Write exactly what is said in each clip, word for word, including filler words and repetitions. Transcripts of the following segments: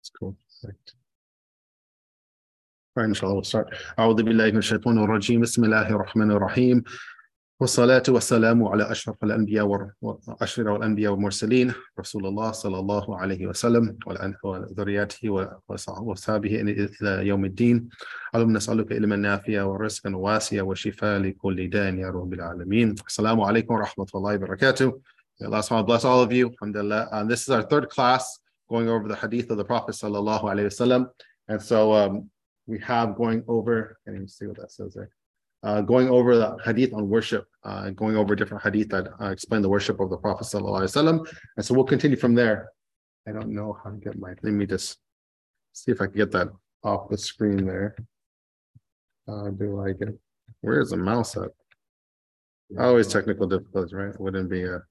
That's cool. Right. All right, inshallah, we'll start. أعوذ بالله من الشيطان الرجيم بسم الله الرحمن الرحيم والصلاة والسلام على أشرف الأنبياء وأشرف الأنبياء والمرسلين رسول الله صلى الله عليه وسلم وذرياته وصحبه إلى يوم الدين. اللهم نسألك علما نافعا ورزقا واسعا وشفاء لكل داء يا رب العالمين. السلام عليكم ورحمة الله وبركاته. Allah subhanahu wa ta'ala bless all of you. Alhamdulillah. Um, this is our third class going over the hadith of the Prophet sallallahu alaihi wasallam. And so um, we have going over, I can't even see what that says there. Uh, going over the hadith on worship, uh, going over different hadith that uh, explain the worship of the Prophet sallallahu alaihi wasallam. And so we'll continue from there. I don't know how to get my, let me just see if I can get that off the screen there. Uh, do I get, where is the mouse at? Always technical difficulties, right? It wouldn't be a,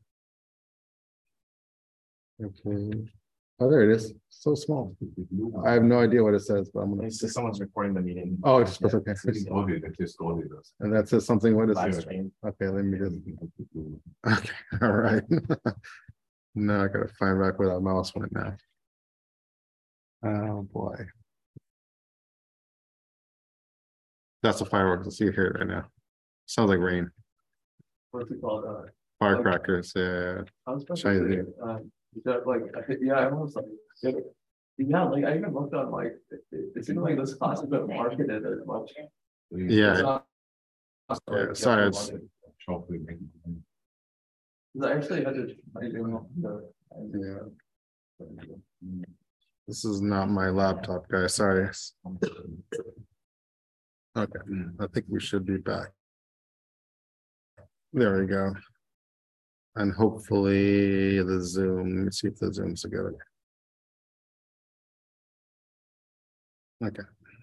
okay. Oh, there it is. So small. I have no idea what it says, but I'm gonna. It's just someone's recording the meeting. Oh, it's just okay. Just go with us. And that says something. What is Live it? stream. Okay, let me just. Okay, all right. Now I gotta find back where that mouse went now. Oh boy. That's a fireworks. I see it here right now. Sounds like rain. What's it called? Uh, Firecrackers. Yeah. I was supposed Chinese to New say, uh, is that like, I think- yeah, I was like, yeah, yeah, like I even looked on like, it, it it seemed like this class has been marketed as much. Yeah. It's not- Yeah, sorry, it's- I actually had to. I didn't know the- Yeah. This is not my laptop, guys. Sorry. Okay, I think we should be back. There we go. And hopefully the Zoom, let me see if the Zoom's together. Okay.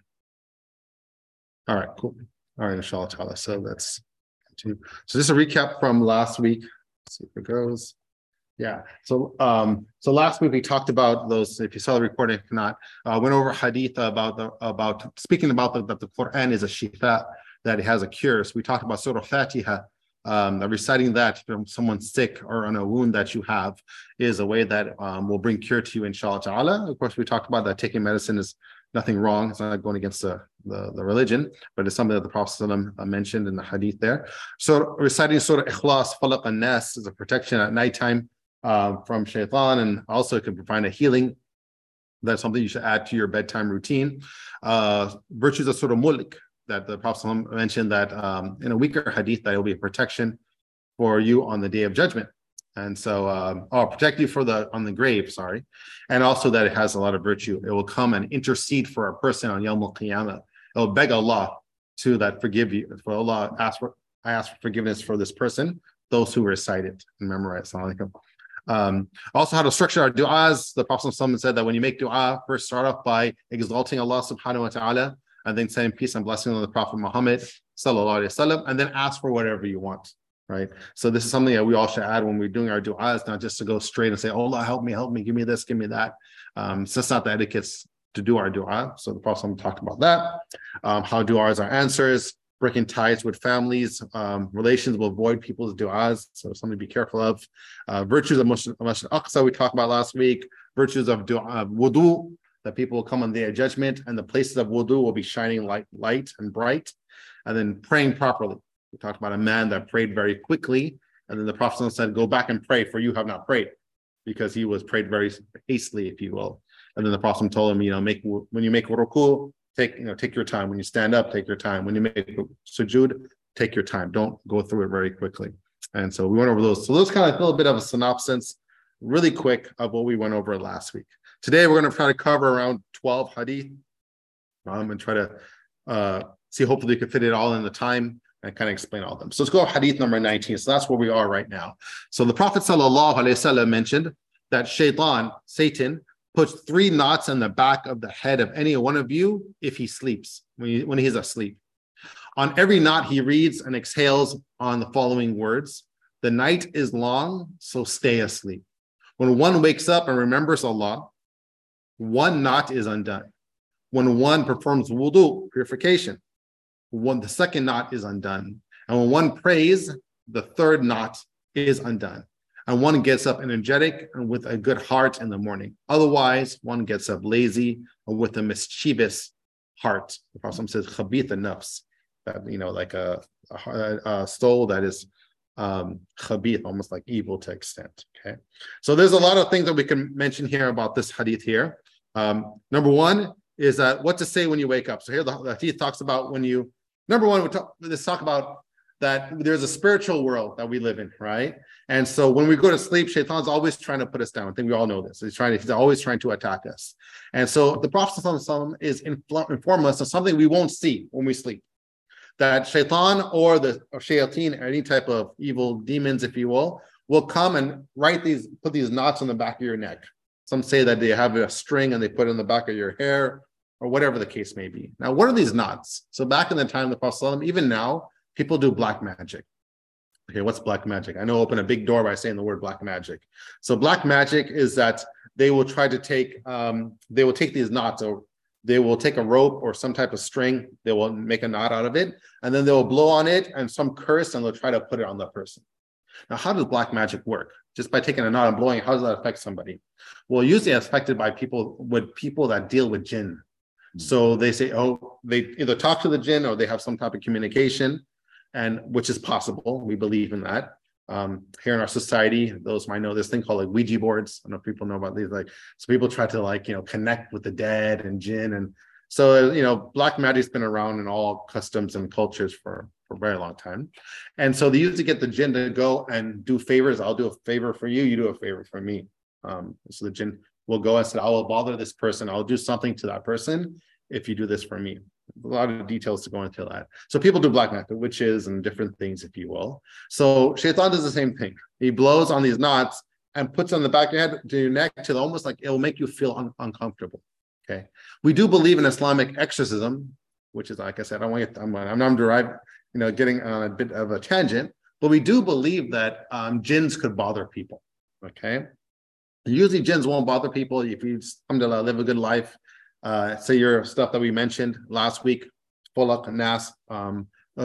All right, cool. All right, inshallah ta'ala. So that's continue. So just a recap from last week. Let's see if it goes. Yeah. So um, so last week we talked about those, if you saw the recording, if not, uh, went over hadith about the about speaking about the, that the Quran is a shifa, that it has a cure. So we talked about Surah Fatiha. Um, reciting that from someone sick or on a wound that you have is a way that um, will bring cure to you, inshallah ta'ala. Of course, we talked about that taking medicine is nothing wrong. It's not going against the, the, the religion, but it's something that the Prophet ﷺ mentioned in the hadith there. So reciting Surah Ikhlas, Falaq and Nas is a protection at nighttime uh, from shaitan, and also it can provide a healing. That's something you should add to your bedtime routine. Uh, virtues of Surah Mulk, that the Prophet ﷺ mentioned that um, in a weaker hadith that it will be a protection for you on the day of judgment, and so um, or protect you for the on the grave, sorry, and also that it has a lot of virtue. It will come and intercede for a person on Yawm al-Qiyamah. It will beg Allah to that forgive you. For Allah, ask for I ask for forgiveness for this person. Those who recite it and memorize. Um, also, how to structure our du'as. The Prophet ﷺ said that when you make du'a, first start off by exalting Allah subhanahu wa ta'ala, and then saying peace and blessing on the Prophet Muhammad sallallahu alaihi wasallam, and then ask for whatever you want, right? So this is something that we all should add when we're doing our du'as, not just to go straight and say, oh Allah, help me, help me, give me this, give me that. Um, so that's not the etiquette to do our du'a. So the Prophet talked about that. Um, how du'as are answers, breaking ties with families, um, relations will avoid people's du'as, so something to be careful of. Uh, virtues of Masjid al-Aqsa we talked about last week. Virtues of du'a, wudu, that people will come on the day of judgment and the places of wudu will be shining light, light and bright. And then praying properly. We talked about a man that prayed very quickly, and then the Prophet said, go back and pray, for you have not prayed, because he was prayed very hastily, if you will. And then the Prophet told him, you know, make when you make ruku, take you know take your time. When you stand up, take your time. When you make sujood, take your time. Don't go through it very quickly. And so we went over those. So those kind of a little bit of a synopsis, really quick, of what we went over last week. Today, we're going to try to cover around twelve hadith um, and try to uh, see, hopefully, we can fit it all in the time and kind of explain all of them. So let's go hadith number nineteen. So that's where we are right now. So the Prophet sallallahu alaihi wasallam mentioned that shaitan, Satan, puts three knots in the back of the head of any one of you if he sleeps, when, he, when he's asleep. On every knot, he reads and exhales on the following words: the night is long, so stay asleep. When one wakes up and remembers Allah, one knot is undone. When one performs wudu, purification, one the second knot is undone. And when one prays, the third knot is undone. and one gets up energetic and with a good heart in the morning. Otherwise, one gets up lazy or with a mischievous heart. The Prophet says, "Khabith nafs," that you know, like a, a, a soul that is um, khabith, almost like evil to extent. Okay, so there's a lot of things that we can mention here about this hadith here. Um, number one is that what to say when you wake up. So here the, the hadith talks about when you. Number one, we talk, let's talk about that there's a spiritual world that we live in, right? And so when we go to sleep, Shaitan's always trying to put us down. I think we all know this. He's trying to, he's always trying to attack us. And so the Prophet ﷺ is inform us of something we won't see when we sleep. That Shaitan or the or shayateen, or any type of evil demons, if you will, will come and write these, put these knots on the back of your neck. Some say that they have a string and they put it in the back of your hair, or whatever the case may be. Now, what are these knots? So back in the time of the Prophet ﷺ, even now, people do black magic. Okay, what's black magic? I know I open a big door by saying the word black magic. So black magic is that they will try to take, um, they will take these knots, or they will take a rope or some type of string, they will make a knot out of it, and then they will blow on it and some curse, and they'll try to put it on the person. Now, how does black magic work? Just by taking a knot and blowing, how does that affect somebody? Well, usually it's affected by people with people that deal with jinn. So they say, oh, they either talk to the jinn or they have some type of communication, and which is possible. We believe in that. Um, here in our society, those might know this thing called like Ouija boards. I don't know if people know about these. Like, so people try to like, you know, connect with the dead and jinn. And so, you know, black magic's been around in all customs and cultures for, for a very long time. And so they usually get the jinn to go and do favors. I'll do a favor for you. You do a favor for me. Um, so the jinn will go and say, I will bother this person. I'll do something to that person if you do this for me. A lot of details to go into that. So people do black magic, witches and different things, if you will. So Shaitan does the same thing. He blows on these knots and puts on the back of your head to your neck to almost like it will make you feel un- uncomfortable. Okay. We do believe in Islamic exorcism, which is, like I said, I want to, I'm, I'm, I'm derived, you know, getting on a bit of a tangent, but we do believe that um, jinns could bother people. Okay. Usually jinns won't bother people if you, alhamdulillah, live a good life. Uh, say your stuff that we mentioned last week, Falaq, Nas, um,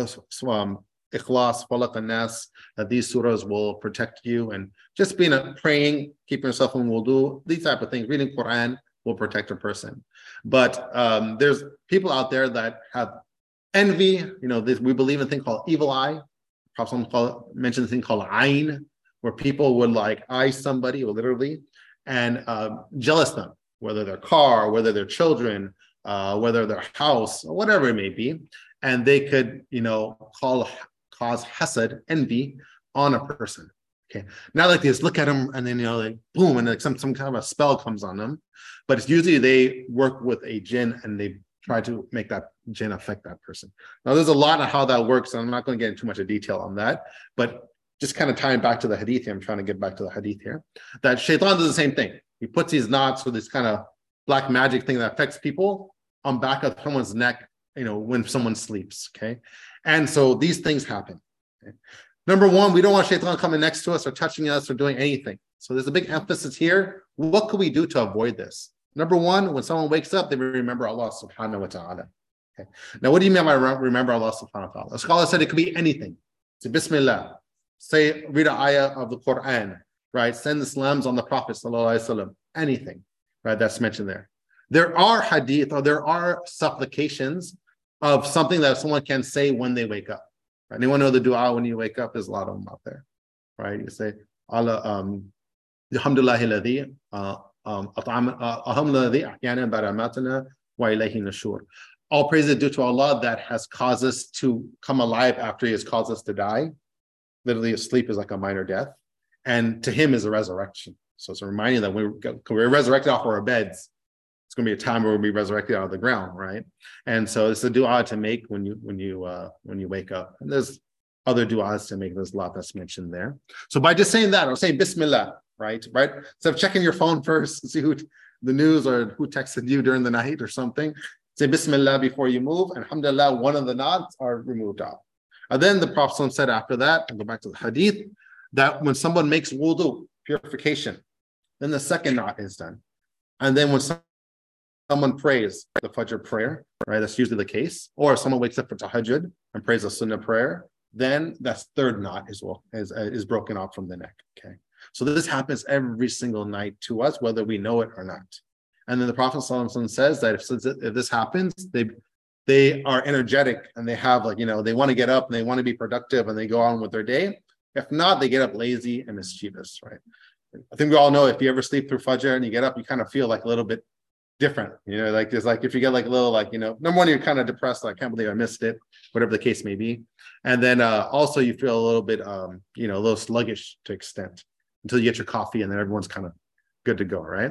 um, Ikhlas, Falaq, and Nas, that these surahs will protect you, and just being a praying, keeping yourself in wudu, these type of things, reading Quran will protect a person. But um, there's people out there that have envy. You know, this, we believe in a thing called evil eye. Prophet call, mentioned a thing called ayn, where people would like eye somebody, or literally, and uh, jealous them, whether their car, whether their children, uh, whether their house, or whatever it may be. And they could, you know, call, cause hasad, envy, on a person. Okay. Not like they just look at them and then, you know, like boom, and like some, some kind of a spell comes on them. But it's usually they work with a jinn and they try to make that jinn affect that person. Now, there's a lot of how that works, and I'm not going to get into too much of detail on that. But just kind of tying back to the hadith here, I'm trying to get back to the hadith here, that Shaitan does the same thing. He puts these knots with this kind of black magic thing that affects people on back of someone's neck, you know, when someone sleeps, okay? And so these things happen. Okay? Number one, we don't want Shaitan coming next to us or touching us or doing anything. So there's a big emphasis here. What could we do to avoid this? Number one, when someone wakes up, they remember Allah subhanahu wa ta'ala. Okay? Now, what do you mean by remember Allah subhanahu wa ta'ala? A scholar said it could be anything. Say Bismillah. Say, read an ayah of the Quran, right? Send the salams on the Prophet sallallahu alaihi wasallam. Anything, right? That's mentioned there. There are hadith, or there are supplications of something that someone can say when they wake up. Right? Anyone know the dua when you wake up? There's a lot of them out there, right? You say, Allah, um, alhamdulillahi ladhi, uh, um, alhamdulillahi ahyana baramatana wa ilayhi nushur. All praise is due to Allah that has caused us to come alive after He has caused us to die. Literally, sleep is like a minor death, and to Him is a resurrection. So it's a reminder that we're, we're resurrected off our beds. It's going to be a time where we'll be resurrected out of the ground, right? And so it's a dua to make when you when you uh, when you wake up. And there's other duas to make. There's a lot that's mentioned there. So by just saying that, or saying Bismillah, right, right. Instead of checking your phone first, see who the news or who texted you during the night or something. Say Bismillah before you move, and alhamdulillah, one of the knots are removed out. And then the Prophet said after that, and go back to the hadith, that when someone makes wudu, purification, then the second knot is done. And then when someone prays the Fajr prayer, right, that's usually the case, or if someone wakes up for tahajjud and prays a sunnah prayer, then that third knot is, well, is, is broken off from the neck, okay? So this happens every single night to us, whether we know it or not. And then the Prophet ﷺ says that if, if this happens, they they are energetic and they have like, you know, they want to get up and they want to be productive and they go on with their day. If not, they get up lazy and mischievous, right? I think we all know if you ever sleep through Fajr and you get up, you kind of feel like a little bit different, you know, like there's like, if you get like a little, like, you know, number one, you're kind of depressed, like, I can't believe I missed it, whatever the case may be. And then uh, also you feel a little bit, um, you know, a little sluggish to extent until you get your coffee and then everyone's kind of good to go, right?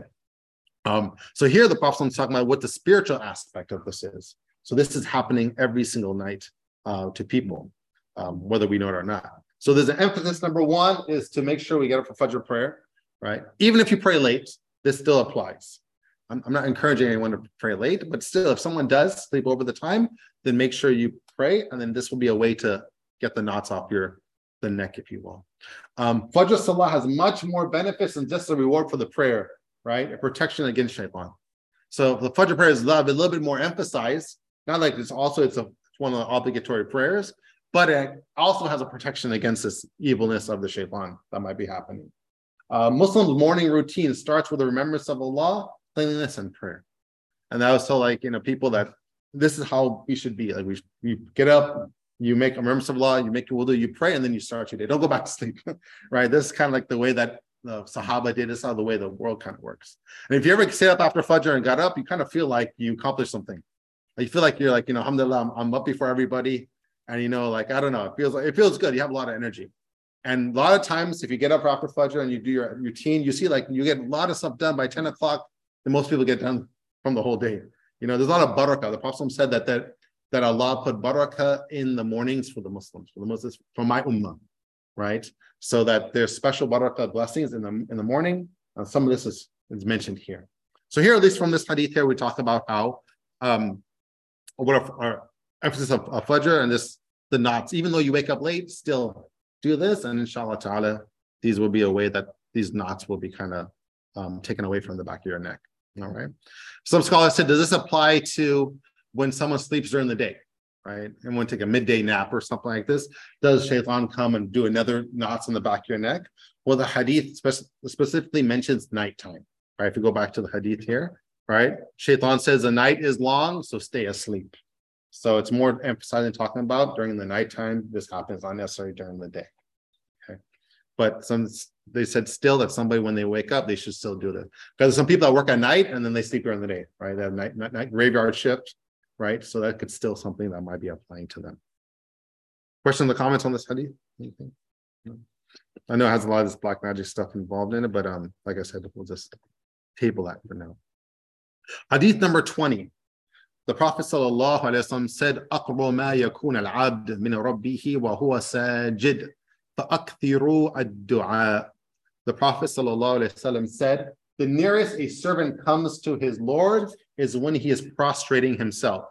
Um, so here the Prophet is talking about what the spiritual aspect of this is. So this is happening every single night uh, to people, um, whether we know it or not. So there's an emphasis, number one, is to make sure we get up for Fajr prayer, right? Even if you pray late, this still applies. I'm, I'm not encouraging anyone to pray late, but still, if someone does sleep over the time, then make sure you pray, and then this will be a way to get the knots off your the neck, if you will. Um, Fajr Salah has much more benefits than just a reward for the prayer, right? A protection against shaitan. So the Fajr prayer is a little bit more emphasized. Not like it's also, it's, a, it's one of the obligatory prayers, but it also has a protection against this evilness of the shaitan that might be happening. Uh, Muslims' morning routine starts with the remembrance of Allah, cleanliness, and prayer. And that was so like, you know, people that this is how we should be. Like we, you get up, you make a remembrance of Allah, you make your wudu, you pray, and then you start your day. Don't go back to sleep, right? This is kind of like the way that the Sahaba did. This is how the way the world kind of works. And if you ever stayed up after Fajr and got up, you kind of feel like you accomplished something. You feel like you're like, you know, alhamdulillah, I'm, I'm up before everybody. And, you know, like, I don't know, it feels like, it feels good. You have a lot of energy. And a lot of times, if you get up after Fajr and you do your routine, you see like you get a lot of stuff done by ten o'clock, and most people get done from the whole day. You know, there's a lot of barakah. The Prophet said that, that, that Allah put barakah in the mornings for the Muslims, for the Muslims, for my ummah, right? So that there's special barakah blessings in the, in the morning. Uh, some of this is, is mentioned here. So here, at least from this hadith here, we talk about how, um, what our, our emphasis of, of Fajr and this, the knots, even though you wake up late, still do this, and inshallah ta'ala, these will be a way that these knots will be kind of um, taken away from the back of your neck. All right. Some scholars said, does this apply to when someone sleeps during the day, right? And when take a midday nap or something like this, does shaitan come and do another knots in the back of your neck? Well, the hadith spe- specifically mentions nighttime, right? If you go back to the hadith here, right? Shaitan says the night is long, so stay asleep. So it's more emphasizing talking about during the nighttime. This happens not necessarily during the day. Okay. But some they said still that somebody, when they wake up, they should still do this. Because some people that work at night and then they sleep during the day, right? They have night, night, night graveyard shift, right? So that could still something that might be applying to them. Questions or comments on this hadith? Anything? No. I know it has a lot of this black magic stuff involved in it, but um, like I said, we'll just table that for now. Hadith number twenty. The Prophet sallallahu alaihi wasallam said, "Aqrabu ma yakun al-'abd min rabbih wa huwa sajid, fa'akthiru ad-du'a." The Prophet sallallahu alaihi wasallam said, "The nearest a servant comes to his Lord is when he is prostrating himself.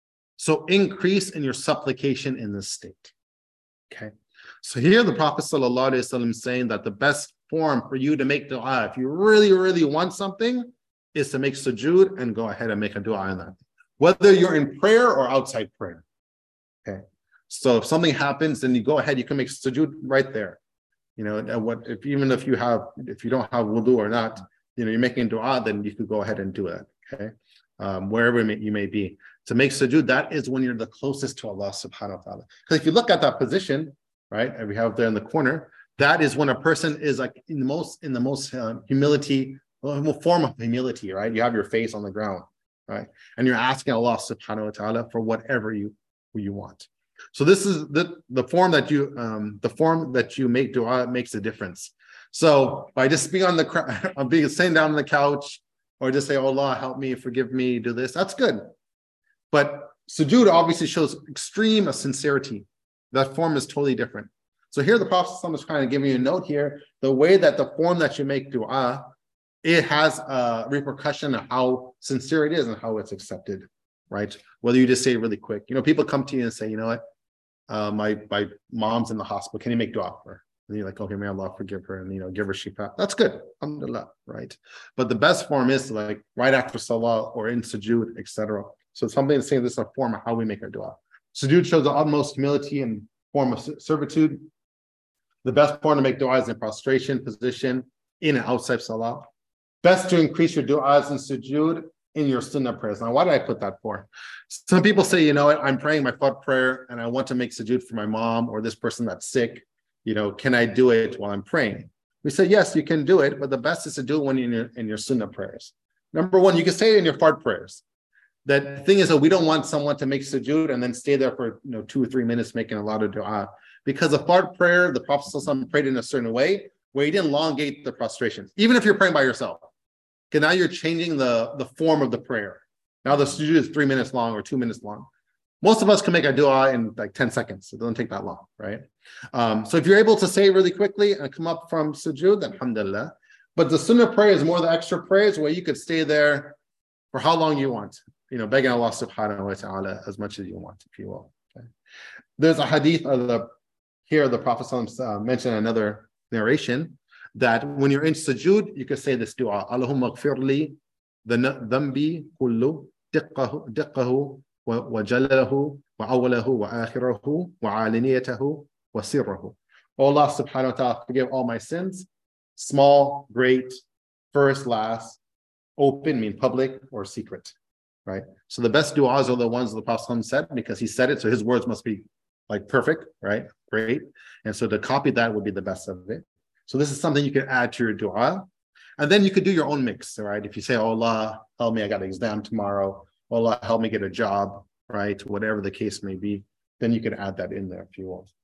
So increase in your supplication in this state." Okay. So here the Prophet sallallahu alaihi wasallam is saying that the best form for you to make du'a, if you really, really want something, is to make sujood and go ahead and make a du'a in that. Whether you're in prayer or outside prayer. Okay. So if something happens, then you go ahead, you can make sujood right there. You know, and what if even if you have, if you don't have wudu or not, you know, you're making dua, then you could go ahead and do it. Okay. Um, wherever you may be. To make sujood, that is when you're the closest to Allah subhanahu wa ta'ala. Because if you look at that position, right, and we have there in the corner, that is when a person is like in the most, in the most uh, humility, well, form of humility, right? You have your face on the ground. Right, and you're asking Allah subhanahu wa ta'ala for whatever you you want. So this is the the form that you um the form that you make dua makes a difference. So by just being on the on being sitting down on the couch, or just say, oh, Allah, help me, forgive me, do this, that's good. But sujood obviously shows extreme sincerity. That form is totally different. So here the Prophet is kind of giving you a note here, the way that the form that you make dua, it has a repercussion of how sincere it is and how it's accepted, right? Whether you just say it really quick. You know, people come to you and say, you know what, uh, my my mom's in the hospital. Can you make dua for her? And you're like, okay, may Allah forgive her and, you know, give her shifa. That's good. Alhamdulillah, right? But the best form is like right after salah or in sujood, et cetera. So something saying this is a form of how we make our dua. Sujood shows the utmost humility and form of servitude. The best point to make dua is in prostration position, in and outside salah. Best to increase your du'as and sujood in your sunnah prayers. Now, why did I put that for? Some people say, you know what, I'm praying my fard prayer and I want to make sujood for my mom or this person that's sick. You know, can I do it while I'm praying? We say, yes, you can do it, but the best is to do it when you're in your, in your sunnah prayers. Number one, you can say it in your fard prayers. The thing is that we don't want someone to make sujood and then stay there for you know two or three minutes making a lot of dua. Because the fard prayer, the Prophet ﷺ prayed in a certain way where he didn't elongate the prostration, even if you're praying by yourself. Because now you're changing the, the form of the prayer. Now the sujood is three minutes long or two minutes long. Most of us can make a dua in like ten seconds. It doesn't take that long, right? Um, so if you're able to say really quickly and come up from sujood, then alhamdulillah. But the sunnah prayer is more the extra prayers where you could stay there for how long you want. You know, begging Allah subhanahu wa ta'ala as much as you want, if you will. Okay. There's a hadith of the, here the Prophet uh, mentioned another narration that when you're in sujood, you can say this dua, Allahumma gfirli dhanbi kullu diqqahu diqqahu wa jalalahu wa awwalahu wa akhirahu wa alaniyatahu wa sirrahu. Oh Allah subhanahu wa ta'ala, forgive all my sins, small, great, first, last, open, mean public or secret, right? So the best du'as are the ones the Prophet said because he said it, so his words must be like perfect, right? Great. And so to copy that would be the best of it. So this is something you can add to your dua. And then you could do your own mix, right? If you say, oh Allah, help me, I got an exam tomorrow. Oh Allah, help me get a job, right? Whatever the case may be, then you can add that in there if you want.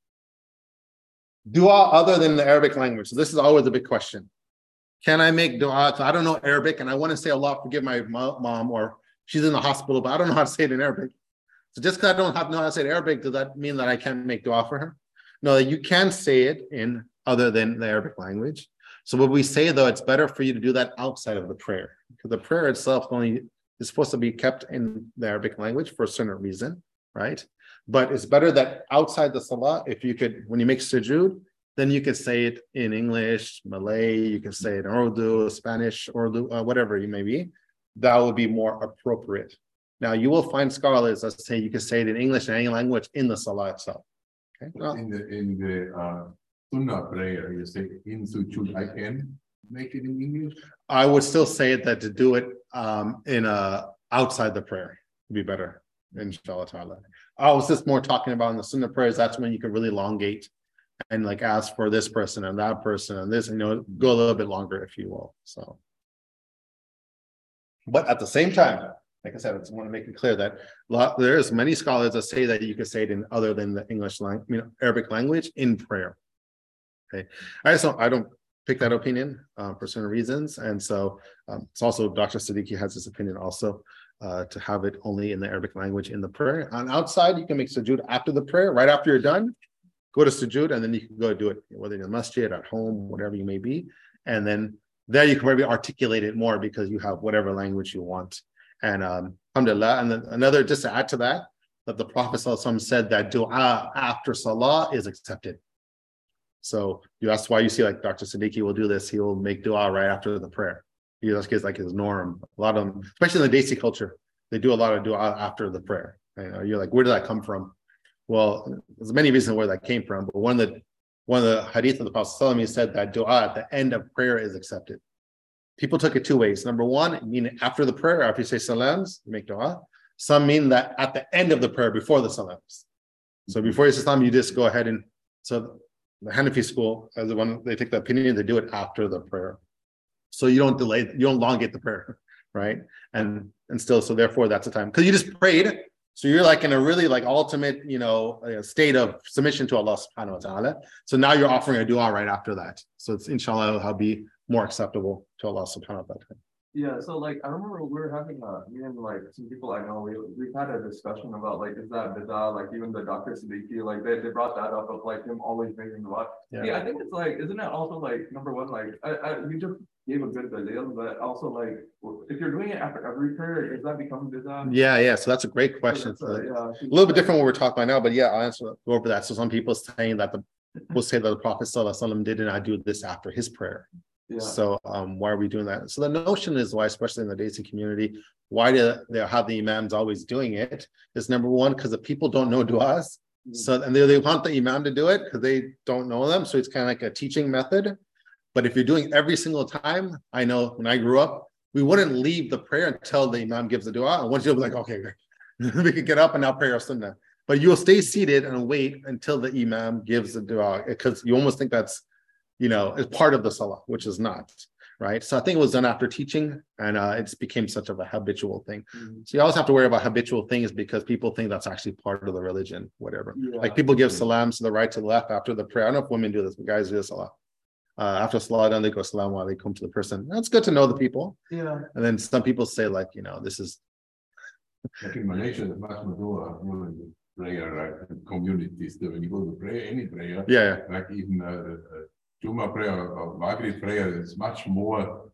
Dua other than the Arabic language. So this is always a big question. Can I make dua? So I don't know Arabic and I want to say, Allah, forgive my mom, or she's in the hospital, but I don't know how to say it in Arabic. So just because I don't have, know how to say it in Arabic, does that mean that I can't make dua for her? No, you can say it in other than the Arabic language. So what we say, though, it's better for you to do that outside of the prayer, because the prayer itself only is supposed to be kept in the Arabic language for a certain reason, right? But it's better that outside the salah, if you could, when you make sujood, then you could say it in English, Malay, you can say it in Urdu, Spanish, Urdu, uh, whatever you may be. That would be more appropriate. Now, you will find scholars that say you can say it in English and any language in the salah itself. Okay. Well, In the, in the, uh, sunnah prayer, you say in sujood, I can make it in English? I would still say that to do it um, in a outside the prayer would be better, inshallah ta'ala. I was just more talking about in the sunnah prayers, that's when you can really elongate and like ask for this person and that person and this, you know, go a little bit longer, if you will. So, but at the same time, like I said, I just want to make it clear that lot, there's many scholars that say that you can say it in other than the English language, you know, Arabic language in prayer. Okay, I just don't, I don't pick that opinion uh, for certain reasons, and so um, it's also Doctor Siddiqui has this opinion also uh, to have it only in the Arabic language in the prayer. On outside, you can make sujood after the prayer, right after you're done. Go to sujood, and then you can go do it, whether in the masjid, at home, whatever you may be, and then there you can maybe articulate it more because you have whatever language you want. And um, alhamdulillah, and then another, just to add to that, that the Prophet ﷺ said that dua after salah is accepted. So that's why you see like Doctor Siddiqui will do this. He will make dua right after the prayer. He just gets like his norm. A lot of them, especially in the Desi culture, they do a lot of dua after the prayer. You know, you're like, where did that come from? Well, there's many reasons where that came from, but one of the one of the hadith of the Prophet ﷺ, he said that dua at the end of prayer is accepted. People took it two ways. Number one, meaning after the prayer, after you say salams, you make dua. Some mean that at the end of the prayer, before the salams. So before you say salam, you just go ahead and, so the Hanafi school, as the one, they take the opinion, they do it after the prayer. So you don't delay, you don't elongate the prayer, right? And and still, so therefore that's the time. Because you just prayed, so you're like in a really like ultimate, you know, uh, state of submission to Allah subhanahu wa ta'ala. So now you're offering a dua right after that. So it's inshallah it'll be more acceptable to Allah subhanahu wa ta'ala. Yeah, so like I remember we were having a me and like some people I know, we we've had a discussion about like is that bid'ah, like even the Doctor Siddiqui, like they, they brought that up of like him always making the what. Yeah. yeah, I think it's like, isn't it also like number one, like I, I you just gave a good dalil, but also like if you're doing it after every prayer, does that become bid'ah? Yeah, yeah. So that's a great question. So, uh, yeah, a little bit different what we're talking about now, but yeah, I'll answer go over that. So some people saying that the will say that the Prophet sallallahu alaihi wasallam did not do this after his prayer. Yeah. So um, why are we doing that? So the notion is why, especially in the Desi community, why do they have the imams always doing it? Is number one, because the people don't know du'as. So, and they, they want the imam to do it because they don't know them. So it's kind of like a teaching method. But if you're doing every single time, I know when I grew up, we wouldn't leave the prayer until the imam gives the dua. And once you'll be like, okay, we can get up and now pray our sunnah. But you'll stay seated and wait until the imam gives the dua because you almost think that's, you know, it's part of the salah, which is not, right? So I think it was done after teaching and uh, it became such of a habitual thing. Mm-hmm. So you always have to worry about habitual things because people think that's actually part of the religion, whatever. Yeah. Like people give salams to the right, to the left after the prayer. I don't know if women do this, but guys do this a lot. Uh, after salah done, they go assalamu alaikum to the person. That's good to know the people. Yeah. And then some people say like, you know, this is. Like in Malaysia, the much more prayer right? Communities. When you go to pray, any prayer. Yeah. yeah. Like even uh, uh, Juma prayer or Maghrib prayer is much more,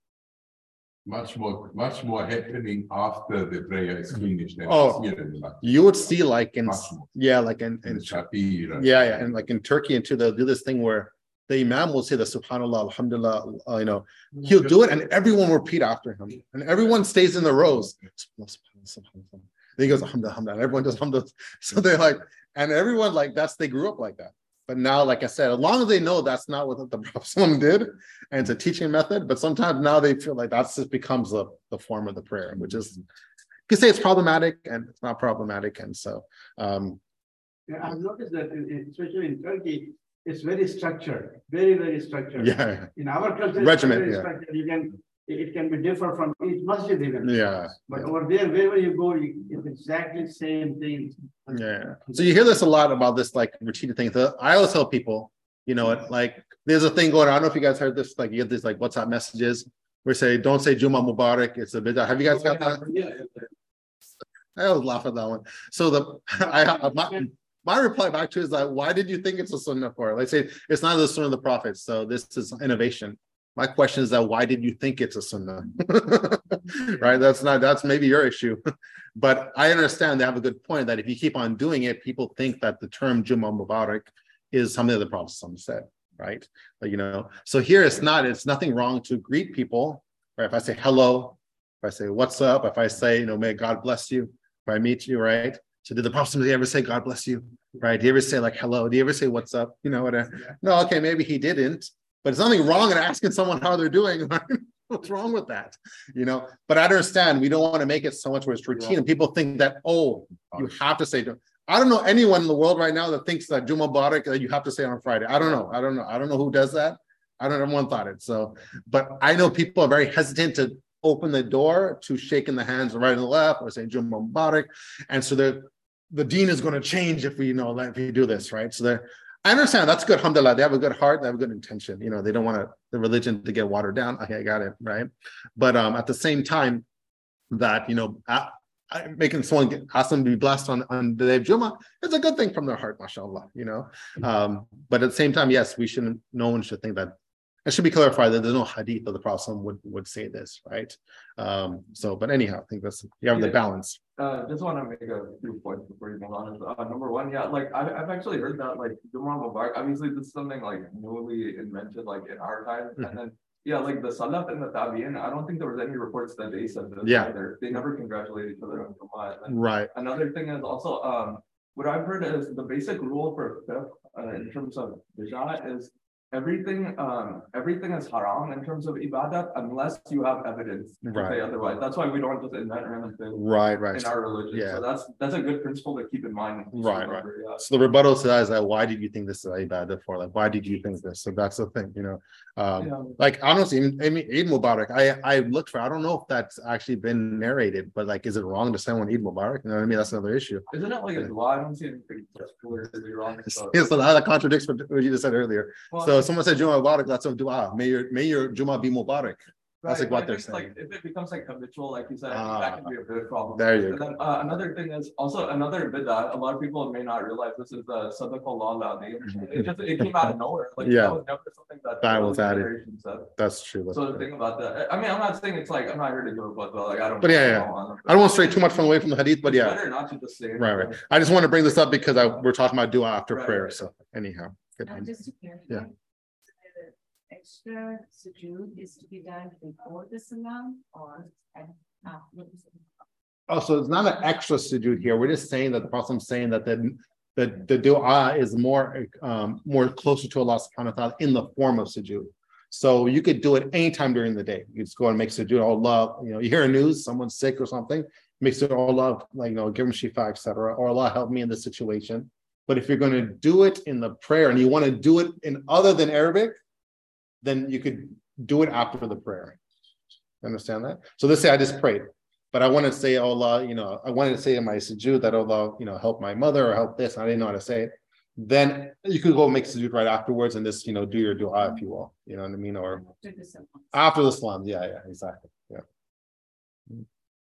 much more, much more happening after the prayer is finished. Than oh, here in the you would see like in, yeah, like in, in, in Shafi, right? yeah, yeah, and like in Turkey, and too, they'll do this thing where the imam will say the subhanallah, alhamdulillah, uh, you know, he'll do it and everyone will repeat after him. And everyone stays in the rows. Then he goes, alhamdulillah, alhamdulillah, and everyone does alhamdulillah. So they're like, and everyone like, that's, they grew up like that. But now, like I said, as long as they know that's not what the Prophet did, and it's a teaching method, but sometimes now they feel like that's just becomes the, the form of the prayer, which is, you can say it's problematic and it's not problematic. And so, um, yeah, I've noticed that, especially in Turkey, it's very structured, very, very structured. Yeah. In our culture, regiment, it's yeah. structured. You can, it can be different from each masjid even. Yeah. But yeah. over there, wherever you go, it's exactly the same thing. Yeah. So you hear this a lot about this, like repeated things. I always tell people, you know, it like there's a thing going on. I don't know if you guys heard this, like you get these like WhatsApp messages where say, don't say Juma Mubarak, it's a bid'ah. Have you guys got that? Yeah. I always laugh at that one. So the I my, my reply back to it is like, why did you think it's a sunnah for? Like say it's not the sunnah of the Prophet, so this is innovation. My question is that why did you think it's a sunnah? Right? That's not, that's maybe your issue. But I understand they have a good point that if you keep on doing it, people think that the term Juma Mubarak is something that the Prophet said, right? But, you know, so here it's not, it's nothing wrong to greet people, right? If I say hello, if I say what's up, if I say, you know, may God bless you, if I meet you, right? So did the Prophet ever say God bless you, right? Do you ever say like hello? Do you ever say what's up? You know, whatever. No, okay, maybe he didn't. But there's nothing wrong in asking someone how they're doing. What's wrong with that? You know, but I understand we don't want to make it so much where it's routine and people think that, oh, you have to say, I don't know anyone in the world right now that thinks that Juma Mubarak that you have to say on Friday. I don't know. I don't know. I don't know who does that. I don't know. Everyone thought it. So, but I know people are very hesitant to open the door to shaking the hands right and the left or saying Juma Mubarak. And so the, the deen is going to change if we, you know, if we do this, right? So they're, I understand that's good. Alhamdulillah, they have a good heart, they have a good intention. You know, they don't want to, the religion to get watered down. Okay, I got it, right? But um, at the same time, that you know, I, I, making someone get, ask them to be blessed on on the day of Jummah, it's a good thing from their heart, mashallah. You know, um, but at the same time, yes, we shouldn't. No one should think that. It should be clarified that there's no hadith of the Prophet would would say this, right? Um, so, but anyhow, I think that's you have yeah. the balance. Uh, just want to make a few points before you move on. Uh, number one, yeah, like I've, I've actually heard that like Jumu'ah Mubarak. Obviously, this is something like newly invented, like in our time, mm-hmm. and then yeah, like the Salaf and the Tabi'in. I don't think there was any reports that they said this yeah. either. They never congratulated each other on Jumu'ah. Right. Another thing is also um, what I've heard is the basic rule for fiqh uh, in terms of bid'ah is. Everything, um, everything is haram in terms of ibadat unless you have evidence to right. say otherwise. That's why we don't just invent random things right, right. in our religion. Yeah. So that's that's a good principle to keep in mind. Right, right. Yeah. So the rebuttal to that is that why did you think this is ibadat for? Like, why did you think this? So that's the thing, you know. Um, yeah. Like honestly, I mean, Eid Mubarak. I I looked for. I don't know if that's actually been narrated, but like, is it wrong to say one Eid Mubarak? You know what I mean? That's another issue. Isn't it like a dua? I don't see anything particularly wrong. So that contradicts what you just said earlier. Well, so someone said Jumu'ah Mubarak. That's a dua. May your may your Jumu'ah be Mubarak. That's right. like what they're saying. Like if it becomes like habitual, like you said, ah, that can be a big problem. There you and go. Then, uh, another thing is also another bid'ah. A lot of people may not realize this is the Sadaqallah al-Azim. It just it came out of nowhere. Like yeah. that was never something that that was added. Said. That's true. That's so true. the thing about that, I mean, I'm not saying it's like I'm not here to do it, but like I don't. But yeah, yeah. Know, I don't want to stray too much from away from the hadith, but yeah. Better not to just say. Right, right. I just want to bring this up because I, we're talking about dua after right, prayer. Right. So anyhow, good. Uh, just to clarify. Yeah. Extra sujood is to be done before the salam or after the salam? Oh, so it's not an extra sujood here. We're just saying that the Prophet is saying that the the, the dua is more, um, more closer to Allah subhanahu wa ta'ala in the form of sujood. So you could do it anytime during the day. You just go and make sujood, Allah, you know, you hear a news, someone's sick or something, make sujood, Allah, like, you know, give them shifa, et cetera, or Allah help me in this situation. But if you're going to do it in the prayer and you want to do it in other than Arabic, then you could do it after the prayer. Understand that? So let's say I just prayed, but I want to say, oh Allah, you know, I wanted to say in my sujood that Allah, you know, help my mother or help this. I didn't know how to say it. Then you could go make sujood right afterwards and just, you know, do your dua if you will. You know what I mean? Or After the salams. after the salams. Yeah, yeah, exactly. Yeah.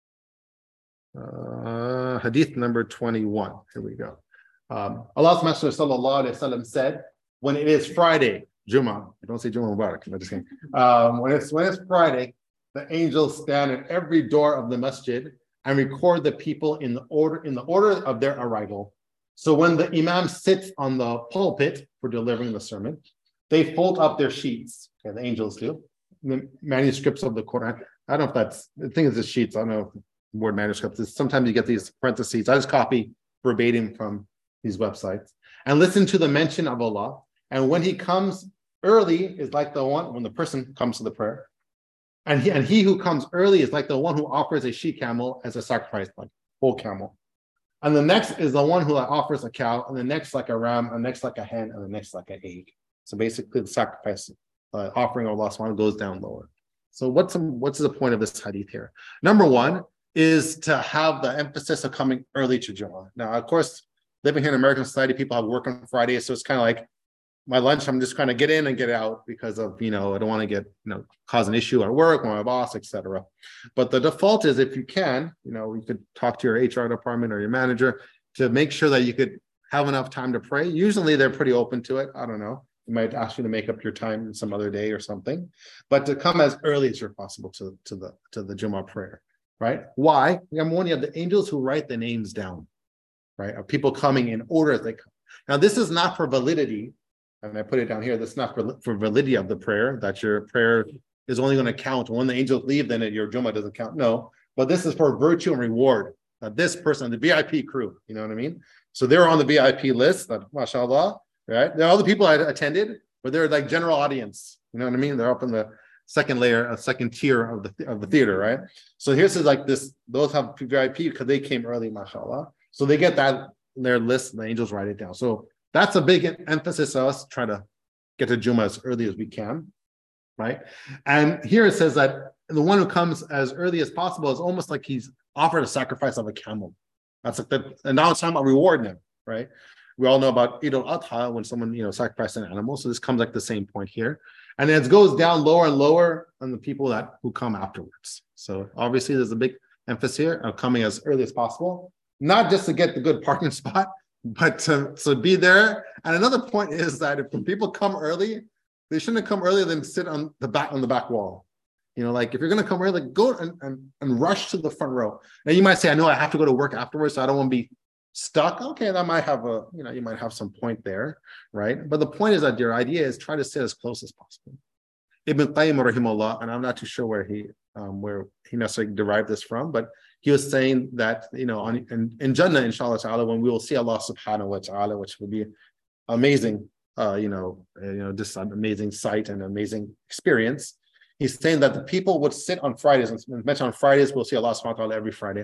Uh, hadith number twenty-one. Here we go. Um, Allah's Messenger sallallahu alaihi wasallam said, when it is Friday, Jummah, don't say Jummah Mubarak, I'm just kidding. Um, when it's when it's Friday, the angels stand at every door of the masjid and record the people in the order in the order of their arrival. So when the imam sits on the pulpit for delivering the sermon, they fold up their sheets. Okay, the angels do. The manuscripts of the Quran. I don't know if that's the thing is the sheets. I don't know if the word manuscripts. Sometimes you get these parentheses. I just copy verbatim from these websites and listen to the mention of Allah. And when he comes early is like the one when the person comes to the prayer. And he, and he who comes early is like the one who offers a she camel as a sacrifice, like whole camel. And the next is the one who offers a cow, and the next like a ram, and the next like a hen, and the next like an egg. So basically the sacrifice uh, offering of Allah subhanahu wa ta'ala goes down lower. So what's some, what's the point of this hadith here? Number one is to have the emphasis of coming early to Jummah. Now, of course, living here in American society, people have work on Fridays, so it's kind of like my lunch, I'm just trying to get in and get out because of, you know, I don't want to get, you know, cause an issue at work or my boss, et cetera. But the default is if you can, you know, you could talk to your H R department or your manager to make sure that you could have enough time to pray. Usually they're pretty open to it. I don't know. They might ask you to make up your time some other day or something, but to come as early as you're possible to, to the to the Jummah prayer, right? Why? Number one, you have the angels who write the names down, right? Of people coming in order as they come. Now, this is not for validity. And I put it down here. That's not for, for validity of the prayer, that your prayer is only going to count when the angels leave, then it, your Jummah doesn't count. No, but this is for virtue and reward. That this person, the V I P crew, you know what I mean? So they're on the V I P list, that, mashallah, right? There are other people I attended, but they're like general audience, you know what I mean? They're up in the second layer, a second tier of the of the theater, right? So here's like this, those have V I P because they came early, mashallah. So they get that in their list, and the angels write it down. So that's a big emphasis of us trying to get to Jummah as early as we can, right? And here it says that the one who comes as early as possible is almost like he's offered a sacrifice of a camel. That's like the, and now it's talking about rewarding him, right? We all know about Eid al-Adha when someone, you know, sacrificed an animal. So this comes like the same point here. And then it goes down lower and lower on the people that who come afterwards. So obviously there's a big emphasis here of coming as early as possible, not just to get the good parking spot, but to, to be there. And another point is that if people come early, they shouldn't come earlier than sit on the back on the back wall. You know, like if you're going to come early, go and, and, and rush to the front row. Now you might say, I know I have to go to work afterwards, so I don't want to be stuck. Okay, that might have a, you know, you might have some point there, right? But the point is that your idea is try to sit as close as possible. Ibn Qayyim rahimahullah, and I'm not too sure where he um, where he necessarily derived this from, but he was saying that, you know, on, in, in Jannah, inshallah ta'ala, when we will see Allah subhanahu wa ta'ala, which will be amazing, uh, you know, uh, you know, just an amazing sight and amazing experience. He's saying that the people would sit on Fridays, and mentioned on Fridays, we'll see Allah subhanahu wa ta'ala every Friday,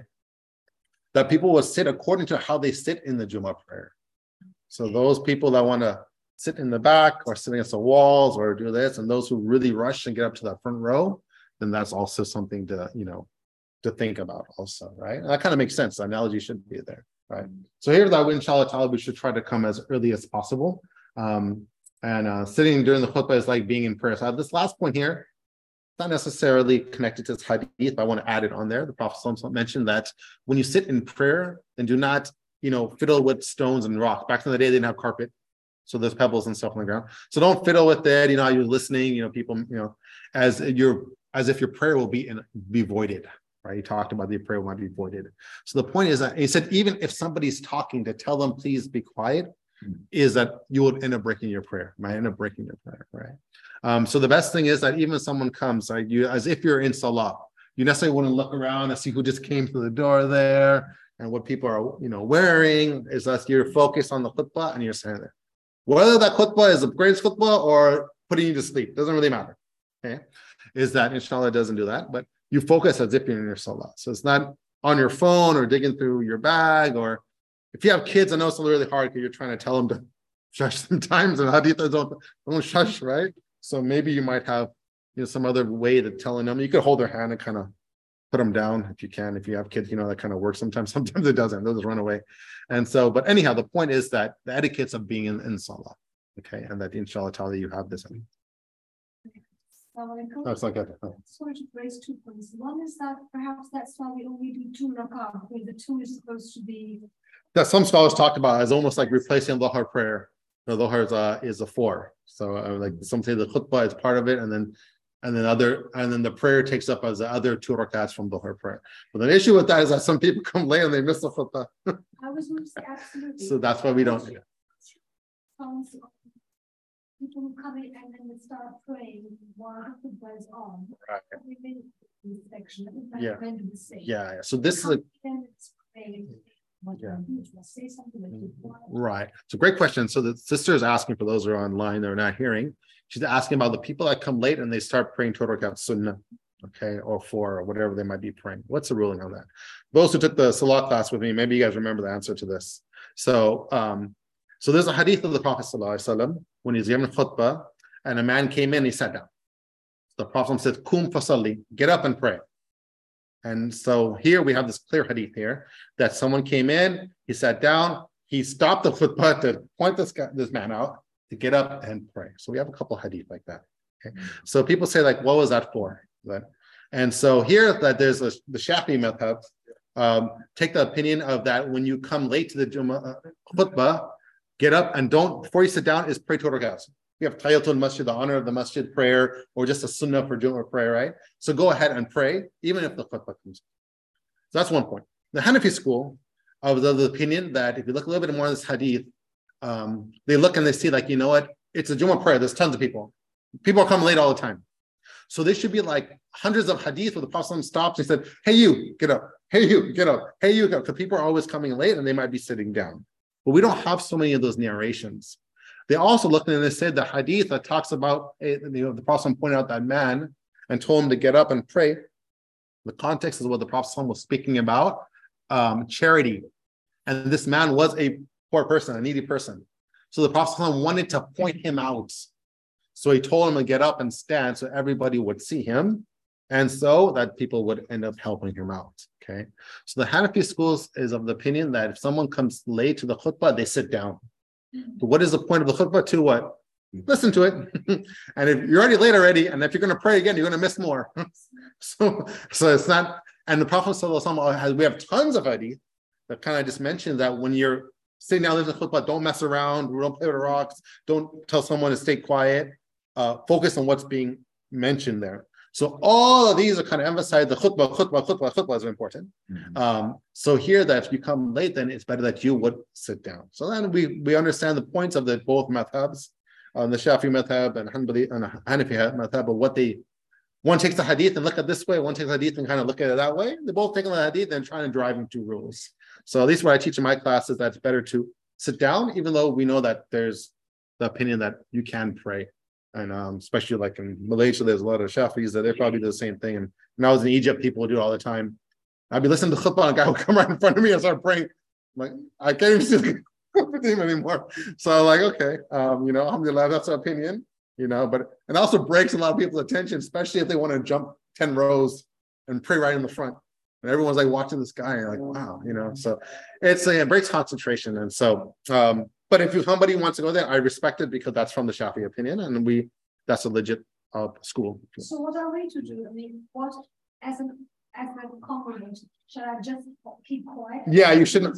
that people would sit according to how they sit in the Jummah prayer. So those people that want to sit in the back or sit against the walls or do this, and those who really rush and get up to that front row, then that's also something to, you know, to think about also, right? And that kind of makes sense. The analogy should be there, right? So here that inshallah ta'ala, we should try to come as early as possible. Um, and uh, sitting during the khutbah is like being in prayer. So I have this last point here, not necessarily connected to this hadith, but I want to add it on there. The Prophet ﷺ mentioned that when you sit in prayer, then do not, you know, fiddle with stones and rocks. Back in the day, they didn't have carpet, so there's pebbles and stuff on the ground. So don't fiddle with that. You know, you're listening. You know, people, you know, as you're as if your prayer will be in, be voided. Right? You talked about the prayer might be voided. So the point is that he said, even if somebody's talking, to tell them please be quiet, mm-hmm. is that you will end up breaking your prayer. Might end up breaking your prayer, right? Um, so the best thing is that even if someone comes, like you, as if you're in salah, you necessarily want to look around and see who just came through the door there. and what people are, you know, wearing, is that you're focused on the khutbah and you're saying there. Whether that khutbah is the greatest khutbah or putting you to sleep, doesn't really matter. Okay, is that inshallah doesn't do that, but you focus as if you're in your salah. So it's not on your phone or digging through your bag, or if you have kids, I know it's really hard because you're trying to tell them to shush sometimes, and hadith don't don't shush, right? So maybe you might have, you know, some other way to telling them. You could hold their hand and kind of put them down if you can. If you have kids, you know, that kind of works sometimes. Sometimes it doesn't. They'll just run away. And so, but anyhow, the point is that the etiquettes of being in, in salah, okay, and that inshallah ta'ala you have this. Assalamualaikum. That's like that. Sorry to raise two points. One is that perhaps that's why we only do two rak'ah, because the two is supposed to be. That some scholars talked about as almost like replacing Dhuhr prayer. The Dhuhr is a, is a four. So uh, like some say the khutbah is part of it, and then and then other and then the prayer takes up as the other two rakats from Dhuhr prayer. But the issue with that is that some people come late and they miss the khutbah. I was going to say absolutely. So that's why we don't. Sounds people who come in and then they start praying while the khutbah is on. Right. Every minute in the section, Yeah. going to the same. Yeah, yeah. So this is a Then it's praying. What Yeah. do I do? Do I say something like that? right. It's a great question. So the sister is asking, for those who are online, they're not hearing. She's asking about the people that come late and they start praying two rakat sunnah, okay, or four, or whatever they might be praying. What's the ruling on that? Those who took the salah class with me, maybe you guys remember the answer to this. So, um, so there's a hadith of the Prophet sallallahu alaihi wasallam when he's giving khutbah, and a man came in, he sat down. The Prophet said, "Kum fasalli, get up and pray." And so here we have this clear hadith here that someone came in, he sat down, he stopped the khutbah to point this guy, this man out, to get up and pray. So we have a couple hadith like that. Okay, so people say like, what was that for? That, and so here that there's a, the Shafi'i madhab, um, take the opinion of that when you come late to the Jummah uh, khutbah, get up and don't, before you sit down, is pray two rakats. We have Tahiyatul Masjid, the honor of the masjid prayer, or just a sunnah for Jummah prayer, right? So go ahead and pray, even if the khutbah comes. So that's one point. The Hanafi school of the, the opinion that if you look a little bit more at this hadith, um, they look and they see like, you know what? It's a Jummah prayer. There's tons of people. People are coming late all the time. So there should be like hundreds of hadith where the Prophet stops and said, hey, you, get up. Hey, you, get up. Hey, you, get up. Because people are always coming late and they might be sitting down. But we don't have so many of those narrations. They also looked and they said the hadith that talks about, you know, the Prophet pointed out that man and told him to get up and pray. The context is what the Prophet was speaking about, um, charity. And this man was a poor person, a needy person. So the Prophet wanted to point him out. So he told him to get up and stand so everybody would see him. And so that people would end up helping him out. Okay. So the Hanafi schools is of the opinion that if someone comes late to the khutbah, they sit down. So what is the point of the khutbah? To what? Listen to it. And if you're already late already, and if you're going to pray again, you're going to miss more. so, so it's not, and the Prophet ﷺ has, we have tons of hadith that kind of just mentioned that when you're sitting down in the khutbah, don't mess around, don't play with rocks, don't tell someone to stay quiet, uh, focus on what's being mentioned there. So all of these are kind of emphasized. The khutbah, khutbah, khutbah, khutbah is important. Mm-hmm. Um, so here that if you come late, then it's better that you would sit down. So then we we understand the points of the both madhabs, um, the Shafi madhab and Hanbali and Hanafi madhab, but what they, one takes the hadith and look at this way, one takes the hadith and kind of look at it that way. They're both taking the hadith and trying to drive into rules. So at least what I teach in my class is that it's better to sit down, even though we know that there's the opinion that you can pray. And um, especially like in Malaysia, there's a lot of Shafis that they probably do the same thing. And when I was in Egypt, people would do it all the time. I'd be listening to khutbah and a guy would come right in front of me and start praying. I'm like, I can't even see the khutbah anymore. So I'm like, okay, um, you know, alhamdulillah, that's our opinion, you know, but it also breaks a lot of people's attention, especially if they want to jump ten rows and pray right in the front. And everyone's like watching this guy and like, wow, you know, so it's uh, it breaks concentration. And so, um, but if somebody wants to go there, I respect it because that's from the Shafi opinion, and we that's a legit uh, school. So what are we to do? I mean, what as an as a congregation, should I just keep quiet? Yeah, you shouldn't.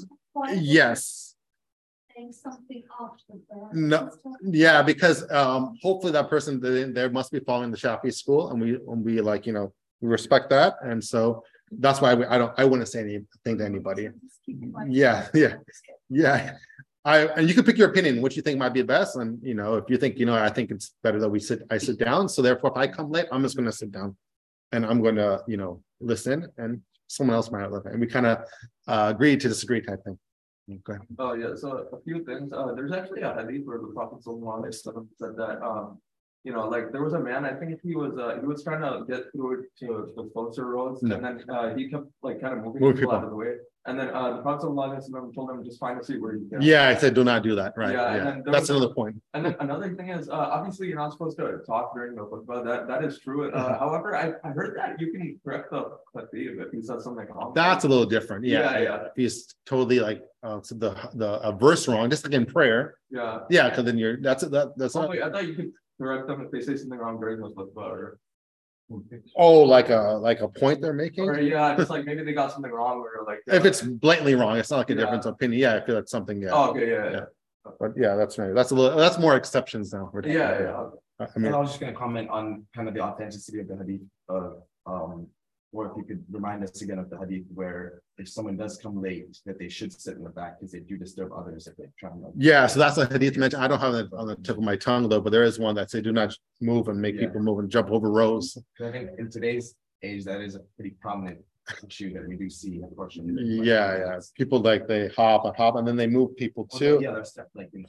Yes. Saying something after the no, yeah, because um, hopefully that person they, they must be following the Shafi school, and we and we like you know we respect that, and so that's why we, I don't I wouldn't say anything to anybody. Yeah, yeah, yeah. I, and you can pick your opinion, what you think might be best. And, you know, if you think, you know, I think it's better that we sit, I sit down. So therefore, if I come late, I'm just going to sit down and I'm going to, you know, listen. And someone else might not love it. And we kind of uh, agreed to disagree type thing. Go ahead. Oh, yeah, so a few things, uh, there's actually a hadith where the Prophet sallallahu alaihi wasallam said that, um, you know, like there was a man, I think he was, uh, he was trying to get through to the closer roads, No. and then, uh, he kept like kind of moving Move people people. out of the way. And then, uh, the Prophet sallallahu alaihi wasallam told him, just find a seat where you can. Yeah, I said do not do that. Right. Yeah, and Yeah. then there That's was- another point. And then another thing is, uh, obviously you're not supposed to talk during the khutbah, that, that is true. Uh, however, I, I heard that you can correct the khatib if he says something wrong. That's a little different. Yeah. Yeah, yeah. If he's totally like uh, so the the a verse wrong, just like in prayer. Yeah. Yeah, because then you're that's that that's Oh, not. wait, I thought you could correct them if they say something wrong during the khutbah or. Oh, like a like a point they're making. Or yeah, just like maybe they got something wrong or like. If uh, it's blatantly wrong, it's not like a Yeah. difference of opinion. Yeah, I feel like something. Yeah. Oh, okay, yeah, yeah. Yeah. But yeah, that's right. That's a little. That's more exceptions now. We're talking Yeah, about. yeah. I mean, And I was just gonna comment on kind of the authenticity of the hadith of, um, or if you could remind us again of the hadith where if someone does come late, that they should sit in the back because they do disturb others if they're trying to. yeah. So that's a hadith mentioned. I don't have that on the tip of my tongue though, but there is one that say do not move and make Yeah. people move and jump over rows. I think in today's age, that is a pretty prominent issue that we do see, unfortunately. Yeah, yeah. People like they hop and hop and then they move people Well, too. Yeah, there's stuff like, you know.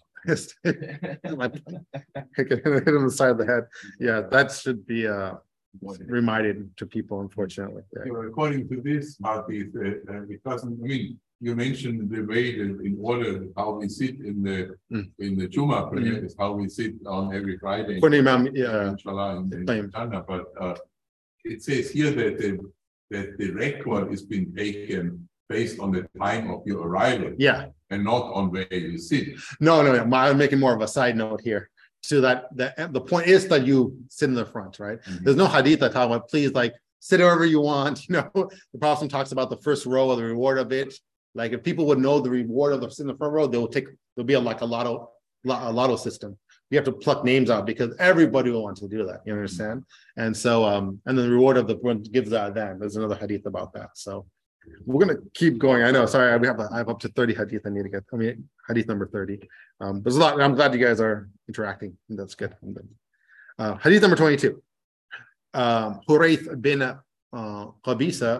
hit him on the side of the head. Yeah, that should be uh reminded to people, unfortunately. Yeah. So according to this, Marty, uh, uh, because, I mean, you mentioned the way that in order how we sit in the, Mm. in the Juma prayer is how we sit on every Friday. For the Imam, yeah. Inshallah, in the Same. Jannah, but, uh, it says here that the, that the record is being taken based on the time of your arrival Yeah. and not on where you sit. No, no, no. I'm making more of a side note here. So that the the point is that you sit in the front, right? Mhm. There's no hadith that talk about please like sit wherever you want. You know, the Prophet talks about the first row of the reward of it. Like if people would know the reward of the sit in the front row, they will take there'll be a, like a lotto a lotto system. You have to pluck names out because everybody will want to do that. You understand? And so um and then the reward of the one gives that then. There's another hadith about that. So we're gonna keep going. I know. Sorry, we have I have up to thirty hadith I need to get. I mean, hadith number thirty. Um, there's a lot. I'm glad you guys are interacting. That's good. Uh, hadith number twenty-two. Um, Hurayth bin uh, Qabisa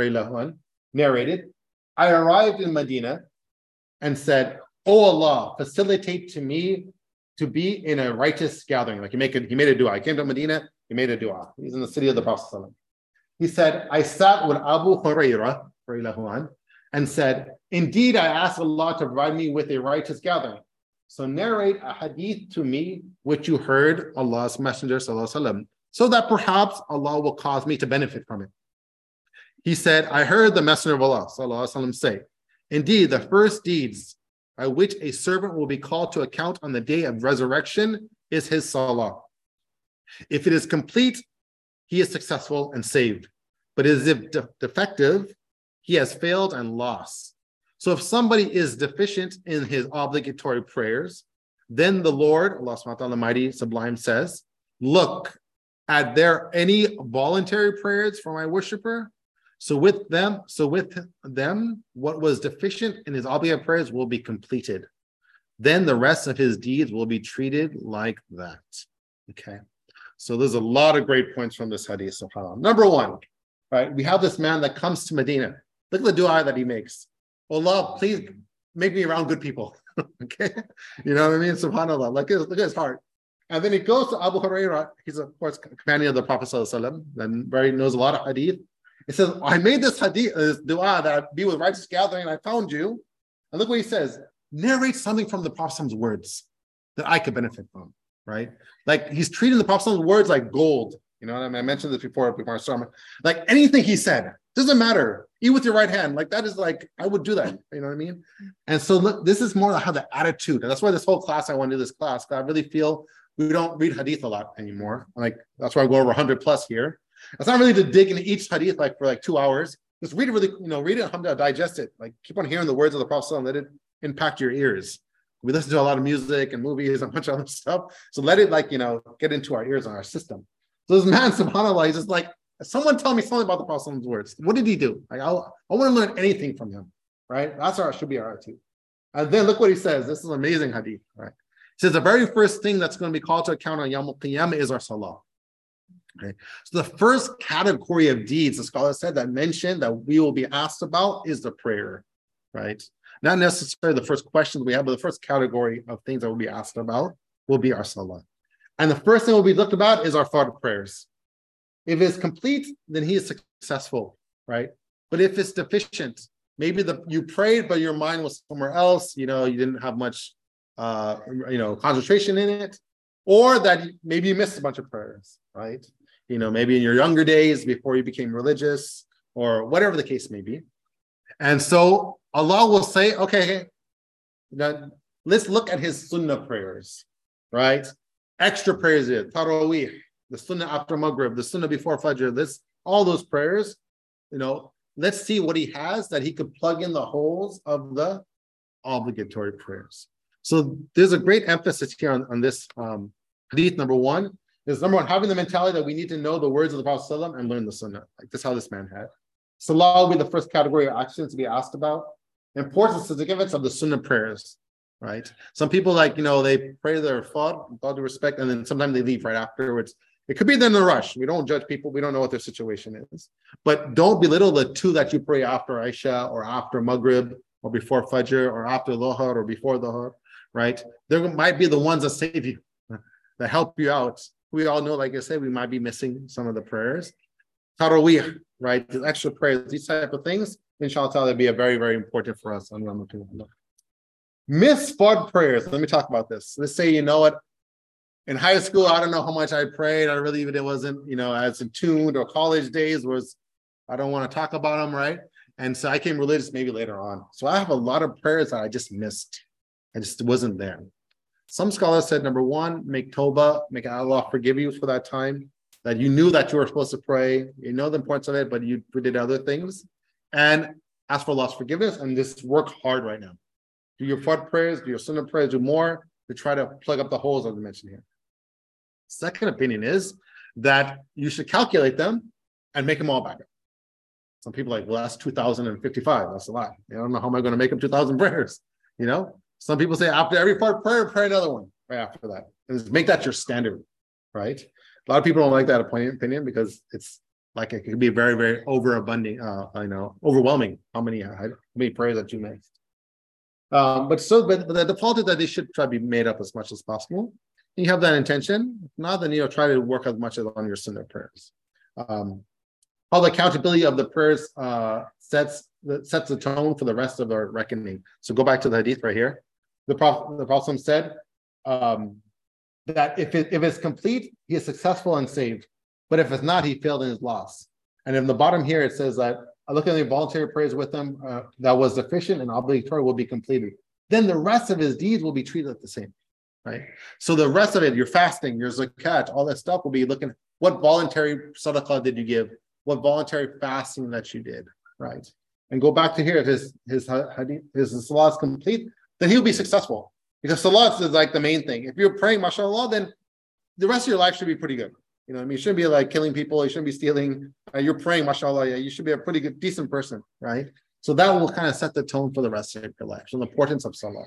narrated, I arrived in Medina and said, "Oh Allah, facilitate to me to be in a righteous gathering." Like he make it, he made a dua. I came to Medina. He made a dua. He's in the city of the Prophet. He said, I sat with Abu Hurairah and said, indeed, I asked Allah to provide me with a righteous gathering. So narrate a hadith to me, which you heard Allah's Messenger وسلم, so that perhaps Allah will cause me to benefit from it. He said, I heard the Messenger of Allah وسلم, say, indeed, the first deeds by which a servant will be called to account on the day of resurrection is his salah. If it is complete, he is successful and saved. But is if de- defective, he has failed and lost. So if somebody is deficient in his obligatory prayers, then the Lord, Allah subhanahu wa ta'ala Almighty Sublime says, look, are there any voluntary prayers for my worshiper? So with them, so with them, what was deficient in his obligatory prayers will be completed. Then the rest of his deeds will be treated like that. Okay. So there's a lot of great points from this hadith, subhanAllah. Number one, right? We have this man that comes to Medina. Look at the dua that he makes. Allah, please make me around good people. Okay. You know what I mean? SubhanAllah. Like, look at his heart. And then he goes to Abu Hurairah. He's, of course, companion of the Prophet ﷺ, and very knows a lot of hadith. He says, I made this hadith, this dua that I'd be with righteous gathering, and I found you. And look what he says. Narrate something from the Prophet's words that I could benefit from, right? Like he's treating the Prophet's words like gold. You know what I mean? I mentioned this before, before I started. Like anything he said, doesn't matter. Eat with your right hand. Like that is like, I would do that. You know what I mean? And so look, this is more how the attitude. And that's why this whole class, I want to do this class, because I really feel we don't read hadith a lot anymore. Like that's why I go over one hundred plus here. It's not really to dig into each hadith like for like two hours. Just read it really, you know, read it, alhamdulillah, digest it. Like keep on hearing the words of the Prophet and let it impact your ears. We listen to a lot of music and movies and a bunch of other stuff. So let it like, you know, get into our ears and our system. So this man, subhanAllah, he's just like, someone tell me something about the Prophet's words. What did he do? Like, I'll, I want to learn anything from him, right? That's our, should be our attitude. And then look what he says. This is an amazing hadith, right? He says the very first thing that's going to be called to account on Yawm al-Qiyamah is our salah. Okay. So the first category of deeds, the scholar said, that mentioned that we will be asked about is the prayer, right? Not necessarily the first questions we have, but the first category of things that we'll be asked about will be our salah. And the first thing will be looked about is our fard prayers. If it's complete, then he is successful, right? But if it's deficient, maybe the you prayed, but your mind was somewhere else, you know, you didn't have much, uh, you know, concentration in it, or that maybe you missed a bunch of prayers, right? You know, maybe in your younger days before you became religious, or whatever the case may be. And so Allah will say, okay, now let's look at his sunnah prayers, right? Extra prayers, Tarawih, the sunnah after Maghrib, the sunnah before Fajr, this, all those prayers, you know, let's see what he has that he could plug in the holes of the obligatory prayers. So there's a great emphasis here on, on this um, hadith. Number one is number one, having the mentality that we need to know the words of the Prophet ﷺ and learn the sunnah. Like this is how this man had. Salah will be the first category of actions to be asked about. Importance, significance of the sunnah prayers, right? Some people, like, you know, they pray their fard, with all due respect, and then sometimes they leave right afterwards. It could be they're in a rush. We don't judge people. We don't know what their situation is. But don't belittle the two that you pray after Isha or after Maghrib or before Fajr or after Dhuhr or before Dhuhr, right? There might be the ones that save you, that help you out. We all know, like I said, we might be missing some of the prayers. Tarawih, right? The extra prayers, these type of things, inshallah ta'ala, be a very, very important for us. Miss fard prayers. Let me talk about this. Let's say, you know what? In high school, I don't know how much I prayed. I really, it wasn't, you know, as in tuned, or college days was, I don't want to talk about them, right? And so I came religious maybe later on. So I have a lot of prayers that I just missed. I just wasn't there. Some scholars said, number one, make tawbah, make Allah forgive you for that time, that you knew that you were supposed to pray, you know the importance of it, but you did other things. And ask for Allah's forgiveness and just work hard right now. Do your fard prayers, do your sunnah prayers, do more to try to plug up the holes as I mentioned here. Second opinion is that you should calculate them and make them all back up. Some people are like, well, that's two thousand fifty-five. That's a lot. I don't know how am I going to make up two thousand prayers, you know? Some people say after every fard prayer, pray another one right after that. And just make that your standard, right? A lot of people don't like that opinion because it's like it could be very, very overabundant, uh, I know, overwhelming how many how many prayers that you make. Um, but so, but, but the default is that they should try to be made up as much as possible. You have that intention. If not, then you know, try to work as much as on your sunnah prayers. Um, all the accountability of the prayers uh, sets the, sets the tone for the rest of our reckoning. So go back to the hadith right here. The Prophet, the Prophet said um, that if it, if it's complete, he is successful and saved. But if it's not, he failed in his loss. And in the bottom here, it says that I look at the voluntary prayers with him uh, that was deficient and obligatory will be completed. Then the rest of his deeds will be treated the same, right? So the rest of it, your fasting, your zakat, all that stuff will be looking, what voluntary sadaqah did you give? What voluntary fasting that you did, right? And go back to here, if his, his, hadith, his salah is complete, then he'll be successful. Because salah is like the main thing. If you're praying, mashallah, then the rest of your life should be pretty good. You know what I mean? You shouldn't be like killing people. You shouldn't be stealing. Uh, you're praying, mashallah. Yeah, you should be a pretty good, decent person, right? So that will kind of set the tone for the rest of your life. So the importance of salah.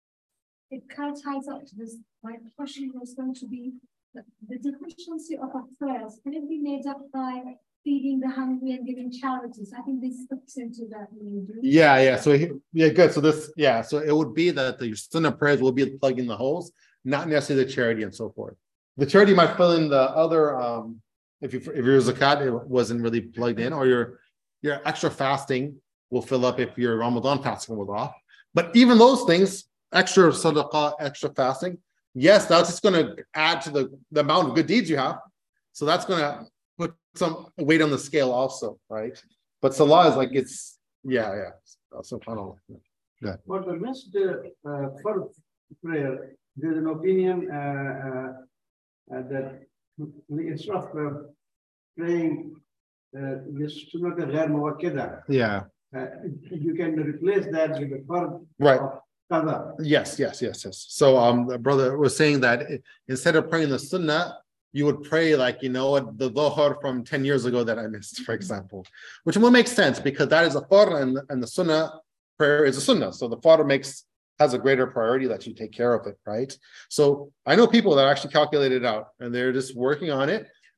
It kind of ties up to this. My question was going to be the, the deficiency of our prayers. Can it be made up by feeding the hungry and giving charities? I think this fits into that. Yeah, yeah. So yeah, good. So this, yeah. So it would be that the sunnah prayers will be plugging the holes, not necessarily the charity and so forth. The charity might fill in the other. Um, if you if your zakat it wasn't really plugged in, or your your extra fasting will fill up if your Ramadan fasting was off. But even those things, extra sadaqah, extra fasting, yes, that's just going to add to the, the amount of good deeds you have. So that's going to put some weight on the scale also, right? But salah is like it's yeah, yeah. So subhanAllah. Yeah. For the missed uh, uh, for prayer, there's an opinion uh, uh, uh, that instead of uh, praying uh, this sunnah ghair muwakkada, Yeah. Uh, you can replace that with the fard Right. of qadha. Yes, yes, yes, yes. So um the brother was saying that it, instead of praying the sunnah, you would pray like, you know what, the dhuhr from ten years ago that I missed, for example, which will make sense because that is a fard and, and the sunnah prayer is a sunnah. So the fard makes has a greater priority that you take care of it, right? So I know people that actually calculate it out and they're just working on it.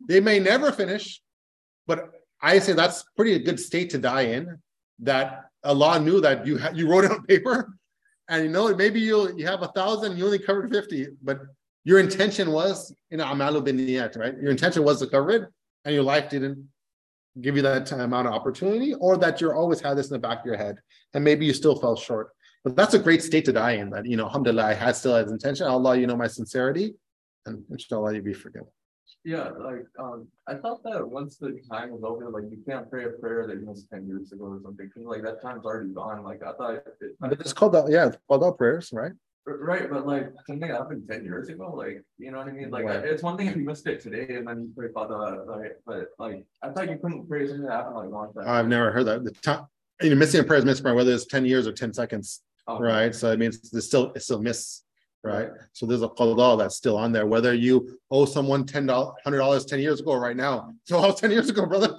They may never finish, but I say that's pretty good state to die in, that Allah knew that you ha- you wrote it on paper, and you know, maybe you you have a thousand, you only covered fifty, but your intention was in amalu bin niyat, right? Your intention was to cover it, and your life didn't give you that amount of opportunity, or that you always had this in the back of your head, and maybe you still fell short. But that's a great state to die in, that, you know, alhamdulillah, I had still had intention. Allah, you know my sincerity, and inshallah, you'll be forgiven. Yeah, like, um, I thought that once the time was over, like, you can't pray a prayer that you missed ten years ago or something, like, that time's already gone, like, I thought. It, But it's called out, yeah, it's called out prayers, right? Right, but like, something that happened ten years ago, like, you know what I mean? Like, Right. it's one thing if you missed it today and then you pray Father, right? But like, I thought you couldn't pray something that happened like a long time. I've never heard that. The time, you know, missing a prayer is missed by whether it's ten years or ten seconds, Oh, right? So it means it's still, it's still miss, right? So there's a qada that's still on there, whether you owe someone ten dollars, one hundred dollars ten years ago or right now. So I was ten years ago, brother.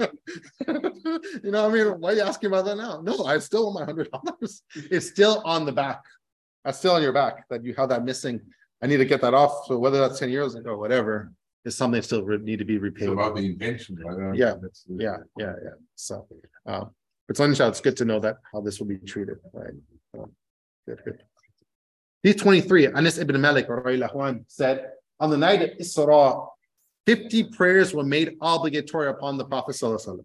You know what I mean? Why are you asking about that now? No, I still owe my one hundred dollars. It's still on the back. That's still on your back, that you have that missing. I need to get that off. So whether that's ten years ago or whatever, is something that still re- need to be repaid. It's about the intention, right? Yeah, That's- Yeah, yeah, yeah. So, um, but inshallah, it's good to know that how this will be treated, right? Um, good, good. Hadith twenty-three, Anas ibn Malik said, on the night of Isra, fifty prayers were made obligatory upon the Prophet sallallahu alaihi wasallam.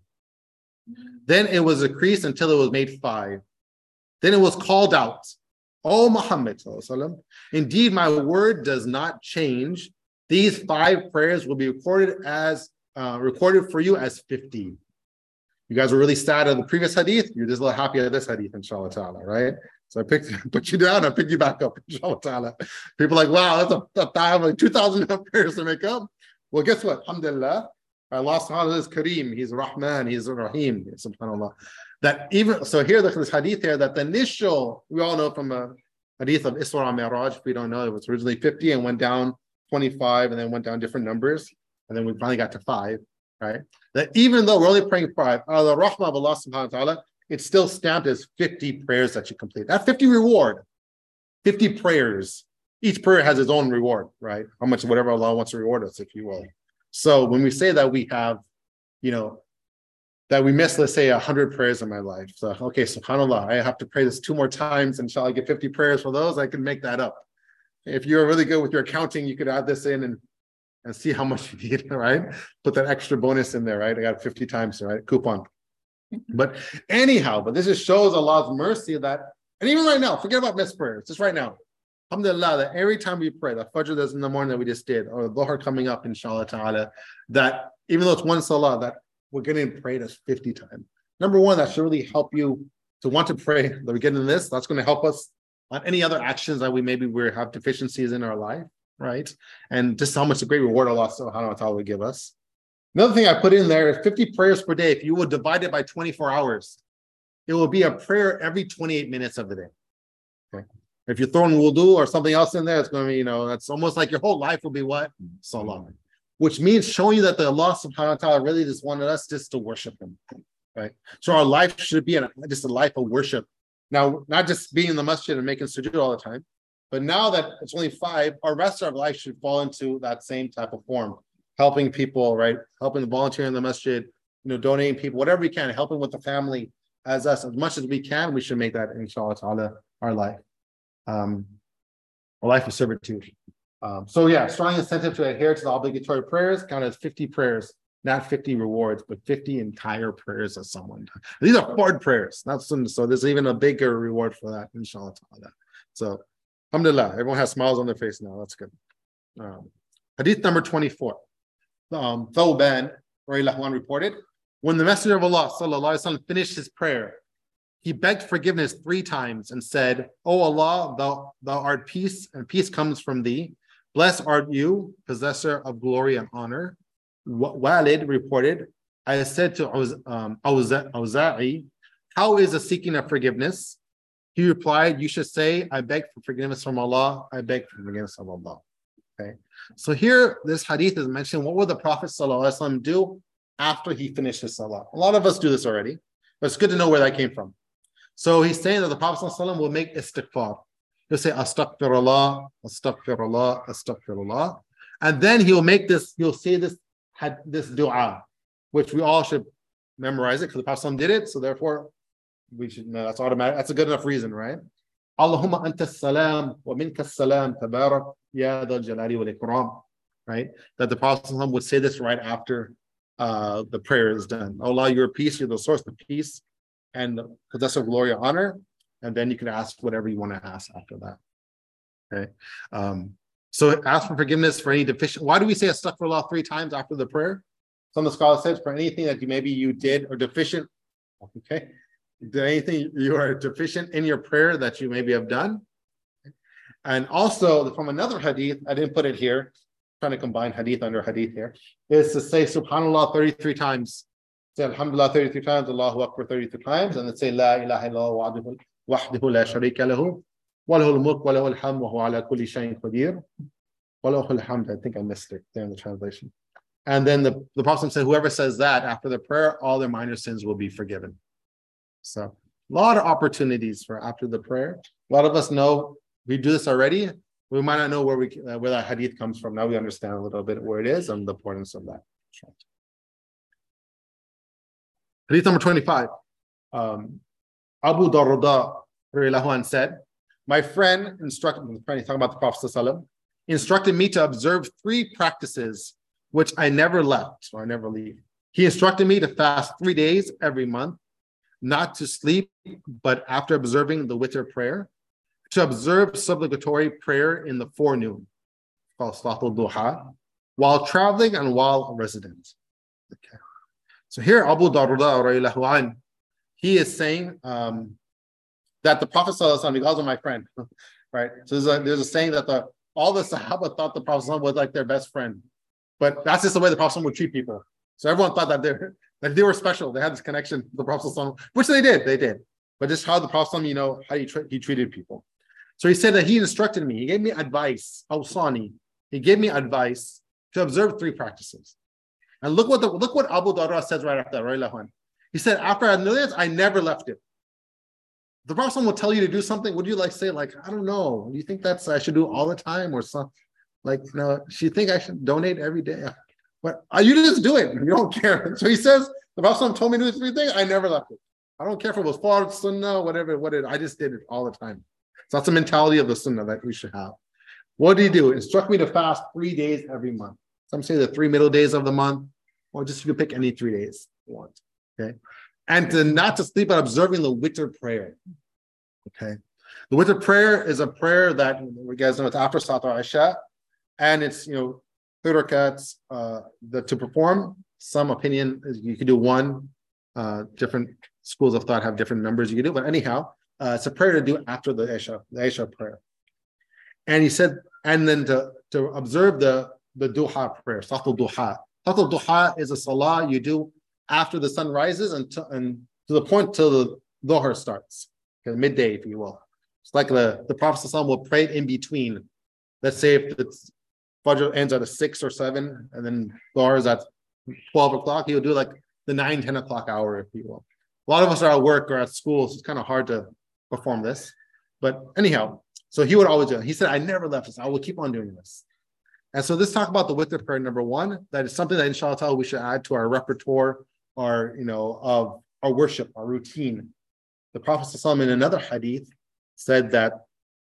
Then it was increased until it was made five. Then it was called out, "O Muhammad sallallahu alaihi wasallam, indeed my word does not change. These five prayers will be recorded as uh, recorded for you as fifty." You guys were really sad at the previous hadith. You're just a little happy at this hadith, inshallah ta'ala, right? So I picked put you down, I picked you back up, inshallah ta'ala. People are like, wow, that's a, a thousand, like two thousand prayers to make up. Well, guess what? Alhamdulillah, Allah subhanahu wa ta'ala is Kareem, He's Rahman, He's Rahim, subhanAllah. That even so, here this hadith here, that the initial, we all know from a hadith of Isra and Mi'raj, if we don't know, it was originally fifty and went down twenty-five and then went down different numbers, and then we finally got to five, right? That even though we're only praying five, out of the rahmah of Allah subhanahu wa ta'ala, it's still stamped as fifty prayers that you complete. That fifty reward, fifty prayers. Each prayer has its own reward, right? How much, whatever Allah wants to reward us, if you will. So when we say that we have, you know, that we miss, let's say, a hundred prayers in my life. So, okay, subhanAllah, I have to pray this two more times, and shall I get fifty prayers for those? I can make that up. If you're really good with your accounting, you could add this in and, and see how much you need, right? Put that extra bonus in there, right? I got fifty times, right? Coupon. But anyhow, but this just shows Allah's mercy that, and even right now, forget about missed prayers, just right now. Alhamdulillah, that every time we pray, the Fajr that's in the morning that we just did, or the Dhuhr coming up, inshallah ta'ala, that even though it's one salah, that we're getting prayed as fifty times. Number one, that should really help you to want to pray that we're getting this. That's going to help us on any other actions that we maybe we have deficiencies in our life, right? And just how much a great reward Allah subhanahu wa ta'ala will give us. Another thing I put in there is fifty prayers per day. If you would divide it by twenty-four hours, it will be a prayer every twenty-eight minutes of the day. Okay. If you're throwing wudu or something else in there, it's going to be, you know, that's almost like your whole life will be what? Salah. Which means showing you that the Allah subhanahu wa ta'ala really just wanted us just to worship Him, right? So our life should be a, just a life of worship. Now, not just being in the masjid and making sujood all the time, but now that it's only five, our rest of our life should fall into that same type of form. Helping people, right? Helping volunteer in the masjid, you know, donating people, whatever we can, helping with the family as us, as much as we can, we should make that, inshallah ta'ala, our life. Um, a life of servitude. Um, so yeah, strong incentive to adhere to the obligatory prayers, count as fifty prayers, not fifty rewards, but fifty entire prayers that someone does. These are hard prayers. Not some, so there's even a bigger reward for that, inshallah ta'ala. So, alhamdulillah, everyone has smiles on their face now. That's good. Um, hadith number twenty-four. Um, Thawban reported, when the Messenger of Allah sallallahu alaihi wasallam finished his prayer, he begged forgiveness three times and said, "O Allah, thou, thou art peace, and peace comes from thee. Blessed art you, possessor of glory and honor." Walid reported, I said to um, Awza'i, "How is the seeking of forgiveness?" He replied, "You should say, I beg for forgiveness from Allah, I beg for forgiveness of Allah." Okay. So here, this hadith is mentioned, what would the Prophet ﷺ do after he finished his salah? A lot of us do this already, but it's good to know where that came from. So he's saying that the Prophet ﷺ will make istighfar. He'll say, astaghfirullah, astaghfirullah, astaghfirullah. And then he'll make this, he'll say this had this dua, which we all should memorize it because the Prophet did it. So therefore, we should know that's automatic. That's a good enough reason, right? Allahumma anta salam wa minka salam tabarak ya dal jalali wal ikram. Right? That the Prophet would say this right after uh, the prayer is done. Allah, you're peace, you're the source of peace and the possessor of glory and honor. And then you can ask whatever you want to ask after that. Okay. Um, so ask for forgiveness for any deficient. Why do we say astaghfirullah three times after the prayer? Some of the scholars said for anything that you, maybe you did or deficient. Okay. Did anything you are deficient in your prayer that you maybe have done. And also from another hadith, I didn't put it here, trying to combine hadith under hadith here, is to say subhanallah thirty-three times. Say alhamdulillah thirty-three times, Allahu Akbar thirty-three times, and then say la ilaha illallah wahdahu la sharika lahu wa lahul mulk wa lahul hamd wa huwa ala kulli shay'in qadir wa lahul hamd. I think I missed it there in the translation. And then the, the Prophet said, whoever says that after the prayer, all their minor sins will be forgiven. So a lot of opportunities for after the prayer. A lot of us know we do this already. We might not know where we uh, where that hadith comes from. Now we understand a little bit where it is and the importance of that. Hadith number twenty-five. Um, Abu Darda said, my friend instructed me, talking about the Prophet ﷺ, instructed me to observe three practices which I never left or I never leave. He instructed me to fast three days every month, not to sleep, but after observing the witr prayer, to observe supplicatory prayer in the forenoon, called Salatul Duha, while traveling and while resident. Okay. So here, Abu Darda, he is saying um, that the Prophet ﷺ, he calls him my friend, right? So there's a, there's a saying that the all the Sahaba thought the Prophet ﷺ was like their best friend, but that's just the way the Prophet ﷺ would treat people. So everyone thought that they that they were special. They had this connection to the Prophet ﷺ, which they did, they did. But just how the Prophet ﷺ, you know, how he, tra- he treated people. So he said that he instructed me, he gave me advice, awsani, he gave me advice to observe three practices. And look what the, look what Abu Darda says right after that. He said, after I knew this, I never left it. The Prophet will tell you to do something. Would you like say, like, I don't know, do you think that's I should do all the time or something? Like, you know, do you think I should donate every day? But uh, you just do it. You don't care. So he says, the Prophet told me to do three things. I never left it. I don't care if it was Fard, Sunnah, whatever, what it, I just did it all the time. So that's the mentality of the Sunnah that we should have. What did he do? Instruct me to fast three days every month. Some say the three middle days of the month, or just you can pick any three days you want. Okay. And to not to sleep, but observing the witr prayer. Okay. The witr prayer is a prayer that you guys know it's after Salat al-Isha, and it's, you know, three rakats uh, the, to perform. Some opinion is you could do one. Uh, different schools of thought have different numbers you can do, but anyhow, uh, it's a prayer to do after the Isha, the Isha prayer. And he said, and then to, to observe the, the duha prayer, Salatul Duha. Salatul Duha is a salah you do after the sun rises and to, and to the point till the dhuhr starts, okay, midday, if you will. It's like the, the Prophet ﷺ will pray in between. Let's say if it's Fajr ends at a six or seven, and then dhuhr is at twelve o'clock, he'll do like the nine, ten o'clock hour, if you will. A lot of us are at work or at school, so it's kind of hard to perform this. But anyhow, so he would always do it. He said, I never left this. I will keep on doing this. And so let's talk about the witr prayer, number one. That is something that inshallah we should add to our repertoire, our, you know, of our worship, our routine. The Prophet ﷺ in another hadith said that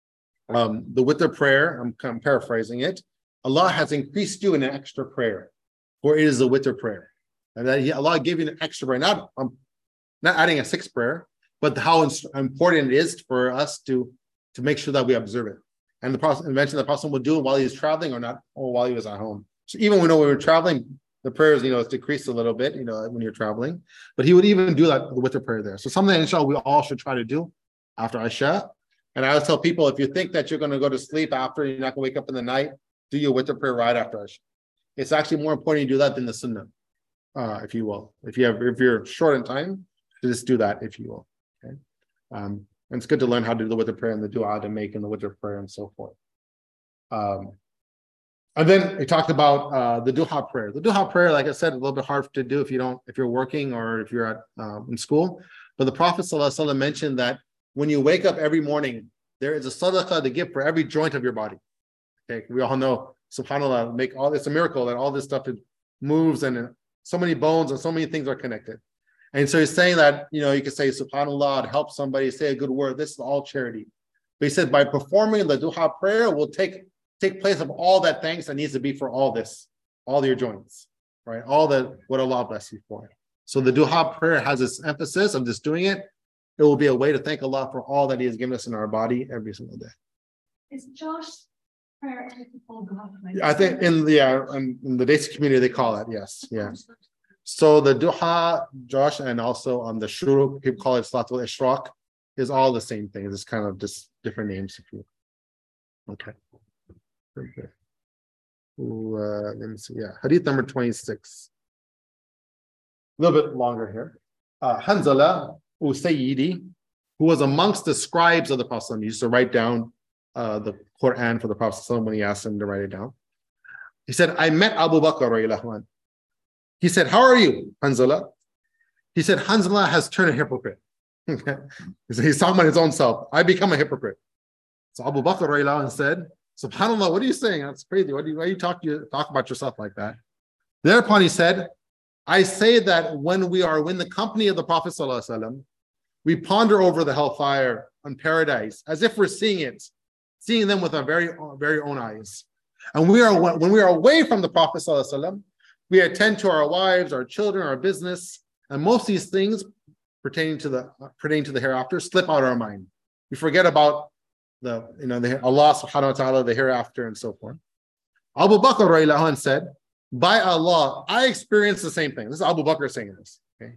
um, the witr prayer, I'm, I'm paraphrasing it, Allah has increased you in an extra prayer, for it is the witr prayer. And that he, Allah gave you an extra prayer, not, um, not adding a sixth prayer, but how important it is for us to, to make sure that we observe it. And the Prophet mentioned the Prophet would do it while he was traveling or not, or while he was at home. So even when we know we were traveling, the prayers, you know, it's decreased a little bit, you know, when you're traveling. But he would even do that with the prayer there. So something that inshallah we all should try to do after Isha. And I always tell people, if you think that you're going to go to sleep after, you're not going to wake up in the night, do your witr prayer right after Isha. It's actually more important you do that than the Sunnah, uh, if you will. If you have, if you're short in time, just do that, if you will. Okay. Um, And it's good to learn how to do the witr prayer and the dua to make in the witr prayer and so forth. Um, and then he talked about uh, the duha prayer. The duha prayer, like I said, a little bit hard to do if you don't, if you're working or if you're at uh, in school. But the Prophet ﷺ mentioned that when you wake up every morning, there is a sadaqah to give for every joint of your body. Okay, we all know, subhanAllah, make all it's a miracle that all this stuff is moves and so many bones and so many things are connected. And so he's saying that, you know, you could say subhanallah, help somebody, say a good word. This is all charity. But he said by performing the duha prayer will take take place of all that thanks that needs to be for all this, all your joints, right? All that what Allah bless you for. So the duha prayer has this emphasis of just doing it. It will be a way to thank Allah for all that He has given us in our body every single day. Is Josh prayer called duha? I think in the yeah, in, in the Desi community they call it, yes, yeah. So the duha, Josh, and also on the shuruk, people call it salatul ishraq, is all the same thing. It's kind of just different names, if you. Okay. Very good. Ooh, uh, let me see. Yeah, hadith number twenty-six. A little bit longer here. Uh, Hanzala Usayyidi, who was amongst the scribes of the Prophet, he used to write down uh, the Quran for the Prophet when he asked him to write it down. He said, I met Abu Bakr radiallahu anhu. He said, how are you, Hanzala? He said, Hanzala has turned a hypocrite. Okay. He's talking about his own self. I become a hypocrite. So Abu Bakr radiallahu anhu said, SubhanAllah, what are you saying? That's crazy. What do you, why you talk, you talk about yourself like that? Thereupon he said, I say that when we are in the company of the Prophet ﷺ, we ponder over the hellfire and paradise as if we're seeing it, seeing them with our very, very own eyes. And we are when we are away from the Prophet ﷺ, we attend to our wives, our children, our business, and most of these things pertaining to the pertaining to the hereafter slip out of our mind. We forget about the you know the Allah subhanahu wa ta'ala, the hereafter, and so forth. Abu Bakr radiallahu anhu said, by Allah, I experienced the same thing. This is Abu Bakr saying this. Okay.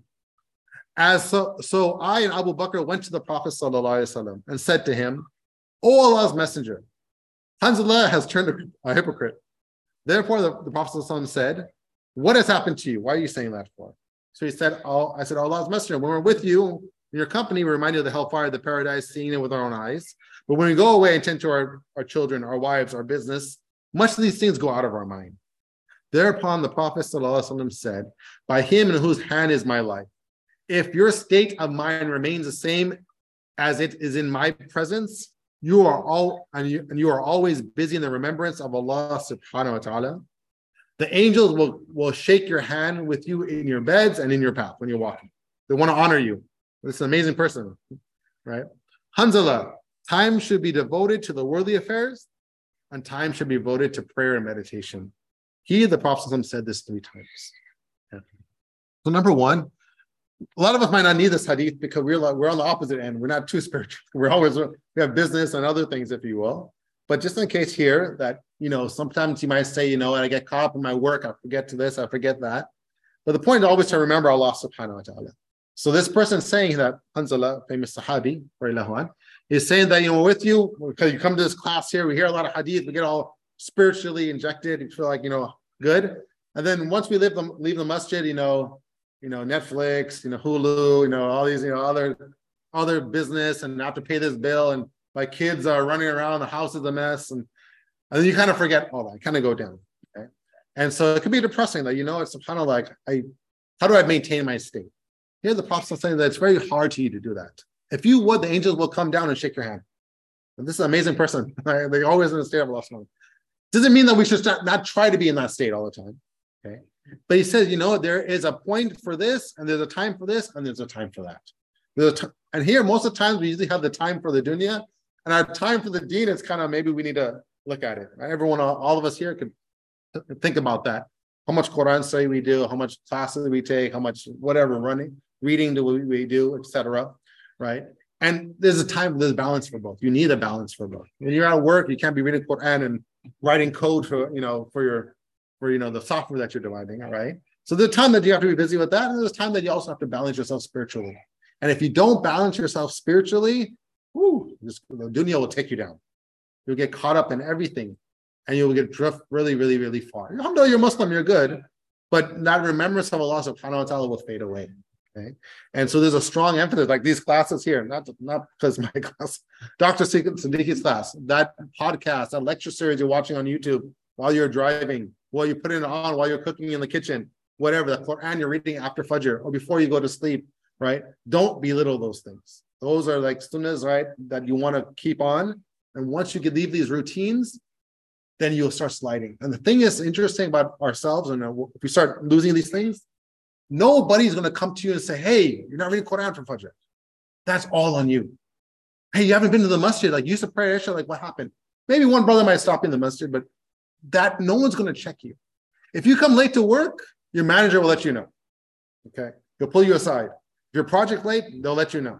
As so, so I and Abu Bakr went to the Prophet sallallahu alaihi wasallam and said to him, O Allah's messenger, Hanzala has turned a hypocrite. Therefore, the, the Prophet sallallahu alaihi wasallam said, what has happened to you? Why are you saying that for? So he said, oh, I said, Allah's messenger, when we're with you in your company, we remind you of the hellfire, the paradise, seeing it with our own eyes. But when we go away and tend to our, our children, our wives, our business, much of these things go out of our mind. Thereupon the Prophet ﷺ said, by him in whose hand is my life, if your state of mind remains the same as it is in my presence, you are all and you, and you are always busy in the remembrance of Allah subhanahu wa ta'ala. The angels will, will shake your hand with you in your beds and in your path when you're walking. They want to honor you. This is an amazing person, right? Hanzala, time should be devoted to the worldly affairs, and time should be devoted to prayer and meditation. He, the Prophet, said this three times. Yeah. So number one, a lot of us might not need this hadith because we're like, we're on the opposite end. We're not too spiritual. We're always we have business and other things, if you will. But just in case here that you know, sometimes you might say, you know, I get caught up in my work, I forget to this, I forget that. But the point is always to remember Allah subhanahu wa ta'ala. So this person saying that, Hanzala, famous Sahabi, is saying that, you know, with you, because you come to this class here, we hear a lot of hadith, we get all spiritually injected, you feel like, you know, good. And then once we leave the, leave the masjid, you know, you know, Netflix, you know, Hulu, you know, all these, you know, other, other business, and I have to pay this bill, and my kids are running around, the house is a mess, and, and then you kind of forget all that, kind of go down. Okay. And so it can be depressing that, you know, it's kind of like, I, how do I maintain my state? Here the Prophet is saying that it's very hard to you to do that. If you would, the angels will come down and shake your hand. And this is an amazing person. Right? They're always in the state of Allah. Doesn't mean that we should start, not try to be in that state all the time. Okay. But he says, you know, there is a point for this, and there's a time for this, and there's a time for that. There's a t- and here, most of the times, we usually have the time for the dunya, and our time for the deen is kind of maybe we need to look at it. Right? Everyone, all, all of us here could think about that. How much Quran study we do, how much classes we take, how much whatever running, reading do we, we do, et cetera. Right? And there's a time, there's a balance for both. You need a balance for both. When you're at work, you can't be reading Quran and writing code for, you know, for your, for, you know, the software that you're dividing, all right? So there's time that you have to be busy with that, and there's time that you also have to balance yourself spiritually. And if you don't balance yourself spiritually, whoo, this, the dunya will take you down. You'll get caught up in everything, and you'll get drift really, really, really far. Although you're Muslim, you're good, but that remembrance of Allah subhanahu wa ta'ala will fade away. Okay. And so there's a strong emphasis, like these classes here, not, not because my class, Doctor Siddiqui's class, that podcast, that lecture series you're watching on YouTube while you're driving, while you're putting it on, while you're cooking in the kitchen, whatever, the Quran you're reading after Fajr or before you go to sleep, right? Don't belittle those things. Those are like sunnahs, right, that you want to keep on. And once you can leave these routines, then you'll start sliding. And the thing is interesting about ourselves, and if we start losing these things, nobody's going to come to you and say, hey, you're not reading Quran for Fajr. That's all on you. Hey, you haven't been to the masjid. Like, you used to pray Isha, like, what happened? Maybe one brother might stop in the masjid, but that no one's going to check you. If you come late to work, your manager will let you know. Okay? He'll pull you aside. If your project late, they'll let you know.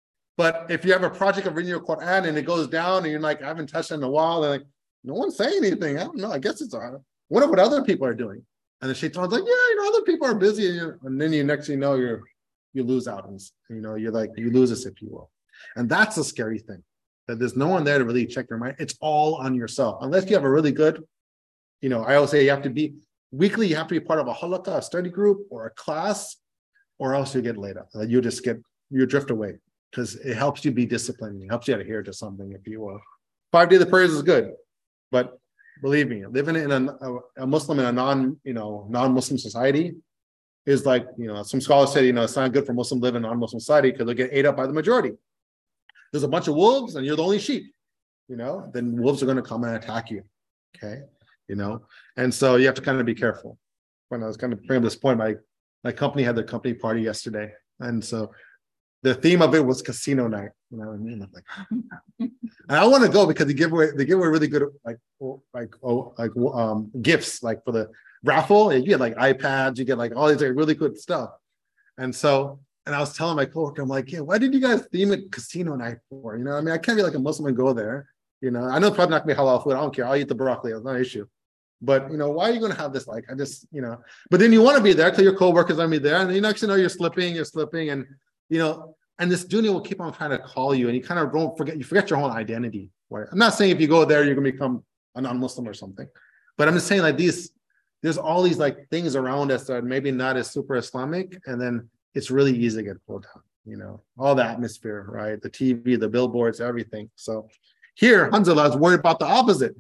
But if you have a project of reading your Quran and it goes down and you're like, I haven't touched it in a while, they're like, no one's saying anything. I don't know. I guess it's all right. What what other people are doing? And the shaitan's like, yeah, you know, other people are busy. And, you and then you next thing you know, you're you lose out. And, you know, you're like, you lose this, if you will. And that's a scary thing, that there's no one there to really check your mind. It's all on yourself. Unless you have a really good, you know, I always say you have to be, weekly, you have to be part of a halaqah, a study group, or a class, or else you get laid up. You just get, you drift away, because it helps you be disciplined. It helps you adhere to something, if you will. Five days of prayers is good, but believe me, living in a, a Muslim in a non, you know, non-Muslim society is like, you know, some scholars say, you know, it's not good for Muslim to live in a non-Muslim society because they'll get ate up by the majority. There's a bunch of wolves and you're the only sheep, you know, then wolves are going to come and attack you. Okay. You know, and so you have to kind of be careful. When I was kind of bringing up this point, my, my company had their company party yesterday. And so the theme of it was casino night. You know what I mean? I'm like, and I want to go because they give away, they give away really good, like, like, oh, like, um, gifts, like for the raffle. You get like iPads, you get like all these like, really good stuff. And so, and I was telling my coworker, I'm like, yeah, why did you guys theme it casino night for? You know, I mean, I can't be like a Muslim and go there. You know, I know it's probably not gonna be halal food. I don't care. I'll eat the broccoli. It's not an issue. But, you know, why are you going to have this? Like, I just, you know, but then you want to be there because your coworkers are going to be there. And then you next you know, you're slipping, you're slipping. And, you know, and this dunya will keep on trying to call you. And you kind of don't forget, you forget your whole identity. Right? I'm not saying if you go there, you're going to become a non-Muslim or something. But I'm just saying like these, there's all these like things around us that are maybe not as super Islamic. And then it's really easy to get pulled down, you know, all the atmosphere, right? The T V, the billboards, everything. So here, alhamdulillah, I was worried about the opposite.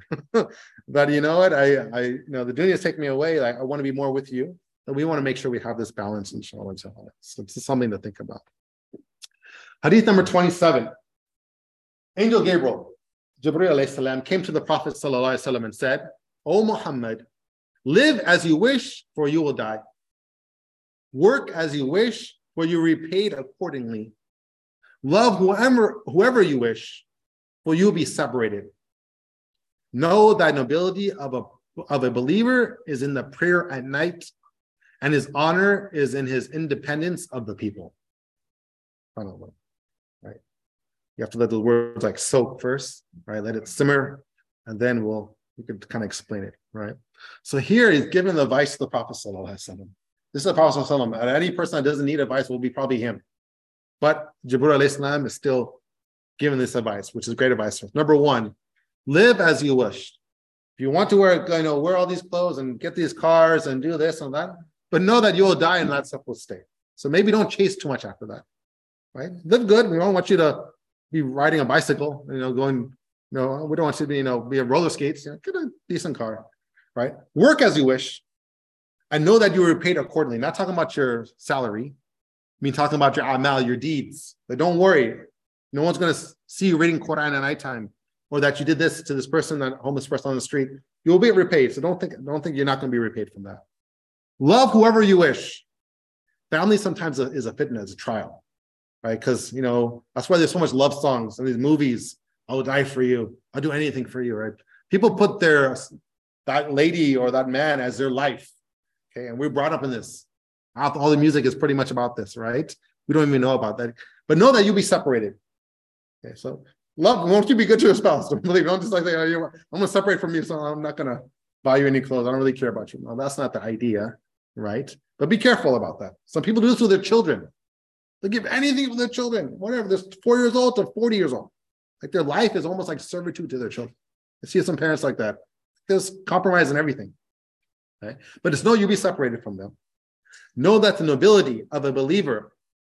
But you know what? I, I, you know, the dunya is taking me away. Like, I want to be more with you. And we want to make sure we have this balance, inshallah. So it's something to think about. Hadith number twenty-seven. Angel Gabriel, Jibreel alayhi salam, came to the Prophet sallallahu alaihi wasallam and said, O Muhammad, live as you wish, for you will die. Work as you wish, for you repaid accordingly. Love whoever, whoever you wish, for you will be separated. Know that nobility of a, of a believer is in the prayer at night, and his honor is in his independence of the people. Right? You have to let those words like soak first, right? Let it simmer, and then we'll we could kind of explain it, right? So here he's giving the advice to the Prophet sallallahu alaihi wasallam. This is the Prophet sallallahu alaihi wasallam. And any person that doesn't need advice will be probably him. But Jibreel alayhi salam is still giving this advice, which is great advice. Number one, live as you wish. If you want to wear, you know, wear all these clothes and get these cars and do this and that, but know that you will die and that stuff will stay. So maybe don't chase too much after that, right? Live good. We don't want you to be riding a bicycle, you know, going, you know, we don't want you to be, you know, be a roller skates. You know, get a decent car, right? Work as you wish, and know that you were paid accordingly. Not talking about your salary. I mean, talking about your amal, your deeds. But don't worry. No one's going to see you reading Quran at nighttime, or that you did this to this person, that homeless person on the street. You will be repaid. So don't think, don't think you're not going to be repaid from that. Love whoever you wish. Family sometimes is a fitna, it's a trial, right? Because, you know, that's why there's so much love songs and these movies. I will die for you. I'll do anything for you, right? People put their, that lady or that man as their life. Okay, and we're brought up in this. All the music is pretty much about this, right? We don't even know about that. But know that you'll be separated. Okay, so love, won't you be good to your spouse? Don't believe, don't just like, oh, I'm going to separate from you, so I'm not going to buy you any clothes. I don't really care about you. No, that's not the idea, right? But be careful about that. Some people do this with their children. They give anything for their children, whatever. They're four years old to forty years old. Like their life is almost like servitude to their children. I see some parents like that. There's compromise in everything. Okay? But it's no, you be separated from them. Know that the nobility of a believer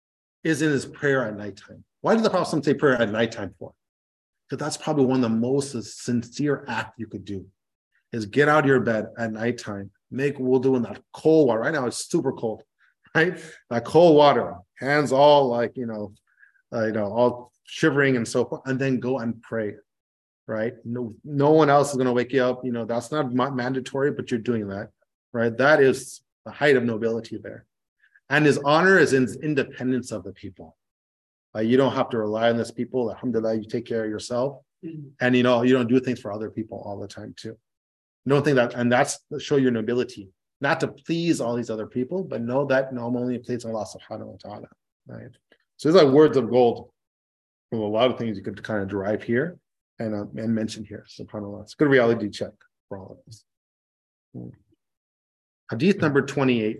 is in his prayer at nighttime. Why did the Prophet say prayer at nighttime for? Because that's probably one of the most sincere acts you could do, is get out of your bed at nighttime, make wudu in that cold water. Right now it's super cold, right? That cold water, hands all like, you know, uh, you know, all shivering and so forth, and then go and pray. right? No, no one else is going to wake you up. You know, that's not ma- mandatory, but you're doing that, right? That is the height of nobility there. And his honor is in independence of the people. Uh, you don't have to rely on this people. Alhamdulillah, you take care of yourself. And, you know, you don't do things for other people all the time too. You don't think that, and that's to show your nobility, not to please all these other people, but know that no, I'm only pleasing Allah subhanahu wa ta'ala, right? So there's like words of gold from a lot of things you could kind of derive here and, uh, and mention here, subhanAllah. It's a good reality check for all of us. Hadith number twenty-eight.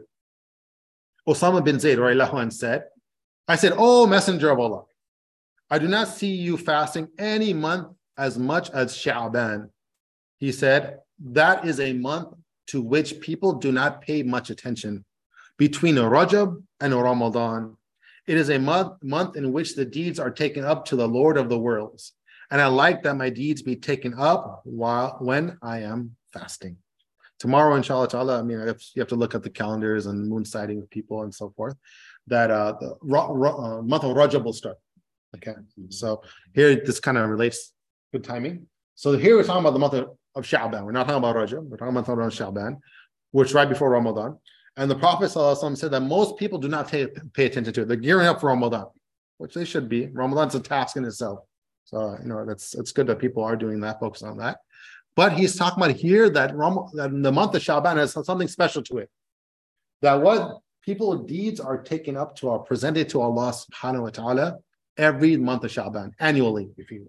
Osama bin Zayd radiallahu anh said, I said, "Oh, Messenger of Allah, I do not see you fasting any month as much as Sha'ban." He said, that is a month to which people do not pay much attention. Between Rajab and Ramadan, it is a month, month in which the deeds are taken up to the Lord of the worlds. And I like that my deeds be taken up while when I am fasting. Tomorrow, inshallah ta'ala, I mean, you have to look at the calendars and moon sighting of people and so forth, that uh, the ra- ra- uh, month of Rajab will start. Okay, so here this kind of relates, good timing. So here we're talking about the month of, of Sha'ban. We're not talking about Rajab, we're talking about the month of Sha'ban, which is right before Ramadan. And the Prophet ﷺ said that most people do not pay, pay attention to it. They're gearing up for Ramadan, which they should be. Ramadan's a task in itself. So, you know, that's it's good that people are doing that, focus on that. But he's talking about here that, Ram, that the month of Sha'ban has something special to it. That what people's deeds are taken up to, are presented to Allah subhanahu wa ta'ala every month of Sha'ban, annually, if you will.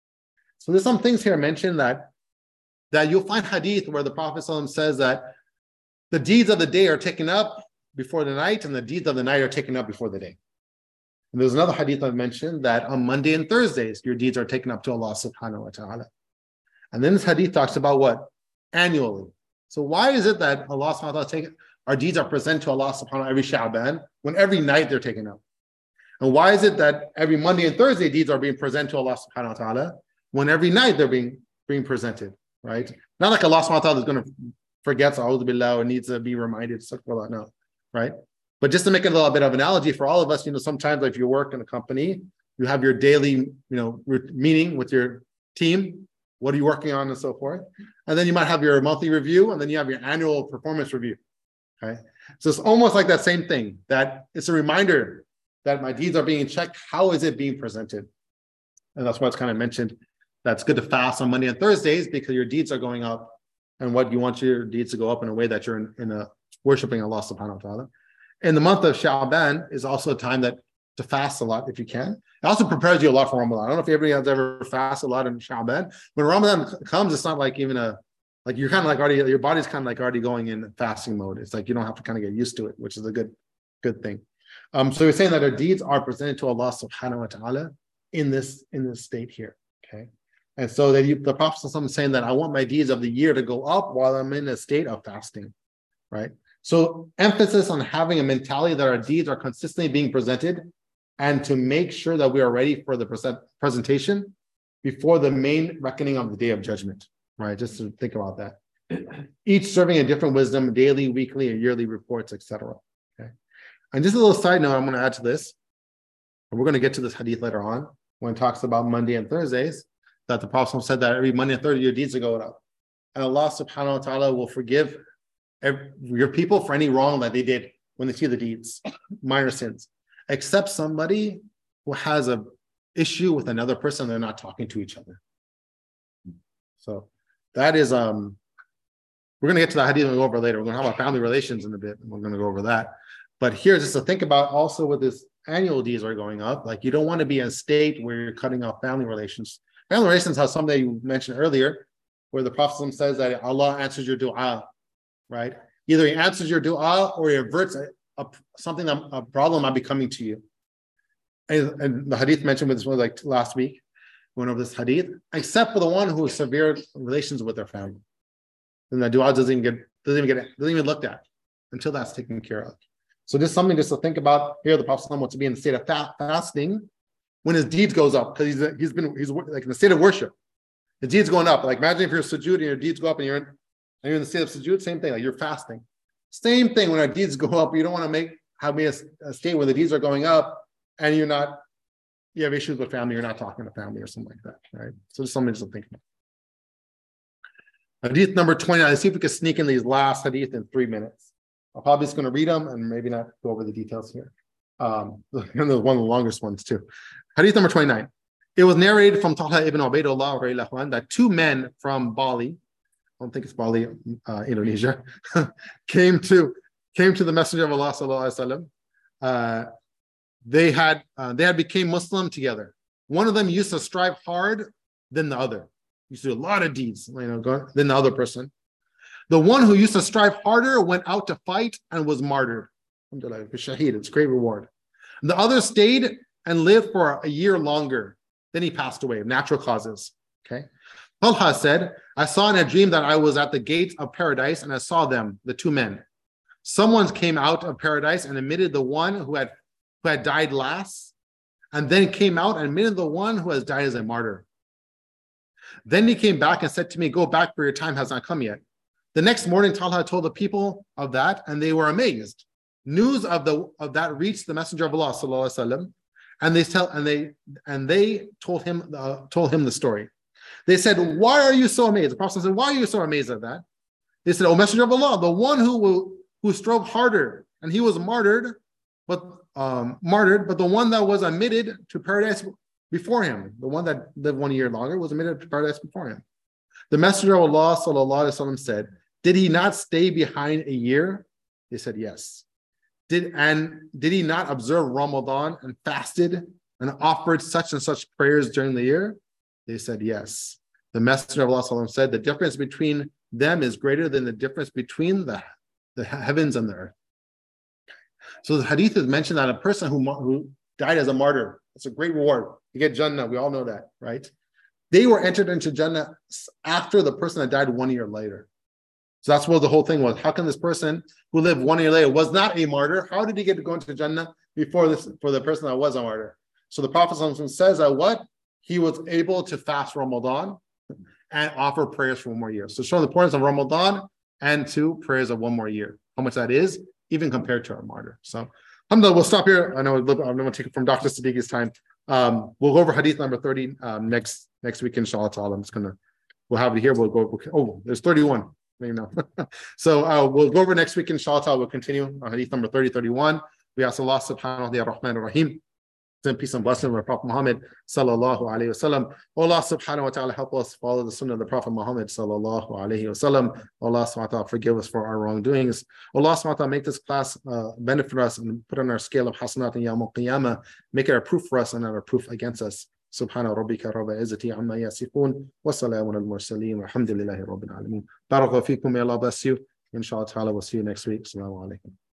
So there's some things here mentioned that, that you'll find hadith where the Prophet ﷺ says that the deeds of the day are taken up before the night, and the deeds of the night are taken up before the day. And there's another hadith I've mentioned that on Monday and Thursdays, your deeds are taken up to Allah subhanahu wa ta'ala. And then this hadith talks about what? Annually. So why is it that Allah subhanahu wa ta'ala take, our deeds are presented to Allah subhanahu wa ta'ala every Sha'ban, when every night they're taken up? And why is it that every Monday and Thursday deeds are being presented to Allah subhanahu wa ta'ala, when every night they're being, being presented, right? Not like Allah subhanahu wa ta'ala is going to forget, a'udhu billah, or needs to be reminded, no, right? But just to make a little bit of analogy for all of us, you know, sometimes if you work in a company, you have your daily, you know, meeting with your team, what are you working on and so forth. And then you might have your monthly review, and then you have your annual performance review, okay? So it's almost like that same thing, that it's a reminder that my deeds are being checked. How is it being presented? And that's why it's kind of mentioned that's good to fast on Monday and Thursdays, because your deeds are going up, and what you want your deeds to go up in a way that you're in, in a worshiping Allah subhanahu wa ta'ala. In the month of Sha'ban is also a time that to fast a lot if you can. It also prepares you a lot for Ramadan. I don't know if everybody has ever fasted a lot in Sha'ban. When Ramadan comes, it's not like even a, like you're kind of like already, your body's kind of like already going in fasting mode. It's like you don't have to kind of get used to it, which is a good, good thing. Um, so we're saying that our deeds are presented to Allah subhanahu wa ta'ala in this, in this state here, okay? And so that you, the Prophet is saying that I want my deeds of the year to go up while I'm in a state of fasting, right? So emphasis on having a mentality that our deeds are consistently being presented, and to make sure that we are ready for the present, presentation before the main reckoning of the Day of Judgment, right? Just to think about that. Each serving a different wisdom, daily, weekly, and yearly reports, et cetera. Okay. And just a little side note I'm going to add to this, and we're going to get to this hadith later on when it talks about Monday and Thursdays, that the Prophet said that every Monday and Thursday your deeds are going up. And Allah subhanahu wa ta'ala will forgive every, your people for any wrong that they did when they see the deeds, minor sins, except somebody who has an issue with another person, they're not talking to each other. So that is, um, we're going to get to that hadith and go over later. We're going to talk about family relations in a bit, and we're going to go over that. But here, just to think about also with this annual deeds are going up, like you don't want to be in a state where you're cutting off family relations. Family relations has something you mentioned earlier, where the Prophet says that Allah answers your dua, right? Either he answers your dua or he averts a, a, something, that, a problem might be coming to you. And, and the hadith mentioned with this one like last week, we went over this hadith, except for the one who has severe relations with their family. Then the dua doesn't even get, doesn't even get, doesn't even looked at until that's taken care of. So this is something just to think about here. The Prophet wants to be in the state of fa- fasting when his deeds goes up, because he's he's been he's like in the state of worship. The deeds going up. Like imagine if you're sujood and your deeds go up and you're in, and you're in the state of sujood, same thing, like you're fasting. Same thing when our deeds go up, you don't want to make have me a, a state where the deeds are going up and you're not, you have issues with family, you're not talking to family or something like that, right? So just something to think about. Hadith number twenty-nine. Let's see if we can sneak in these last hadith in three minutes. I'm probably just going to read them and maybe not go over the details here. Um, one of the longest ones too. Hadith number twenty-nine. It was narrated from Talha ibn Ubaidullah that two men from Bali, I don't think it's Bali, uh, Indonesia, came to came to the Messenger of Allah sallallahu alaihi wasallam. Uh, they had uh, they had became Muslim together. One of them used to strive hard than the other. Used to do a lot of deeds, you know, go, than the other person. The one who used to strive harder went out to fight and was martyred. Alhamdulillah, shaheed, it's great reward. The other stayed and lived for a year longer. Then he passed away of natural causes. Okay. Talha said, I saw in a dream that I was at the gate of paradise and I saw them, the two men. Someone came out of paradise and admitted the one who had, who had died last, and then came out and admitted the one who has died as a martyr. Then he came back and said to me, go back, for your time has not come yet. The next morning, Talha told the people of that, and they were amazed. News of the of that reached the Messenger of Allah sallallahu alaihi wasallam, and they tell and they and they told him uh, told him the story. They said, "Why are you so amazed?" The Prophet said, "Why are you so amazed at that?" They said, "O Messenger of Allah, the one who will, who strove harder and he was martyred, but um, martyred, but the one that was admitted to paradise before him, the one that lived one year longer, was admitted to paradise before him." The Messenger of Allah sallallahu alaihi wasallam said, "Did he not stay behind a year?" They said, "Yes." Did and did he not observe Ramadan and fasted and offered such and such prayers during the year? They said, "Yes." The Messenger of Allah sallallahu alaihi wasallam said, "The difference between them is greater than the difference between the, the heavens and the earth." So the hadith has mentioned that a person who, who died as a martyr, it's a great reward. You get Jannah, we all know that, right? They were entered into Jannah after the person that died one year later. So that's what the whole thing was. How can this person who lived one year later was not a martyr? How did he get to go into Jannah before this for the person that was a martyr? So the Prophet says that what? He was able to fast Ramadan and offer prayers for one more year. So showing the importance of Ramadan and two prayers of one more year. How much that is, even compared to our martyr. So alhamdulillah, we'll stop here. I know I'm going to take it from Doctor Siddiqi's time. Um, we'll go over hadith number thirty um, next next week, inshallah ta'ala. I'm just gonna we'll have it here. We'll go. We'll, oh, there's thirty-one. You know. So uh, we'll go over next week, inshallah ta'ala. We'll continue on hadith number thirty, thirty-one. We ask Allah subhanahu wa ta'ala rahim. Peace and blessing of the Prophet Muhammad sallallahu alaihi wasallam. Allah subhanahu wa ta'ala help us follow the sunnah of the Prophet Muhammad sallallahu alaihi wasallam. Allah subhanahu wa ta'ala forgive us for our wrongdoings. Allah subhanahu wa ta'ala make this class uh, benefit us and put on our scale of hasanat and yawm al-qiyamah. Make it a proof for us and not a proof against us. Subhana rabbika rabbil izzati amma yasifun wa salamun al mursaleen walhamdulillahi rabbil alamin. Barakallahu feekum, may Allah bless you. Inshallah ta'ala, we'll see you next week. Assalamu alaikum.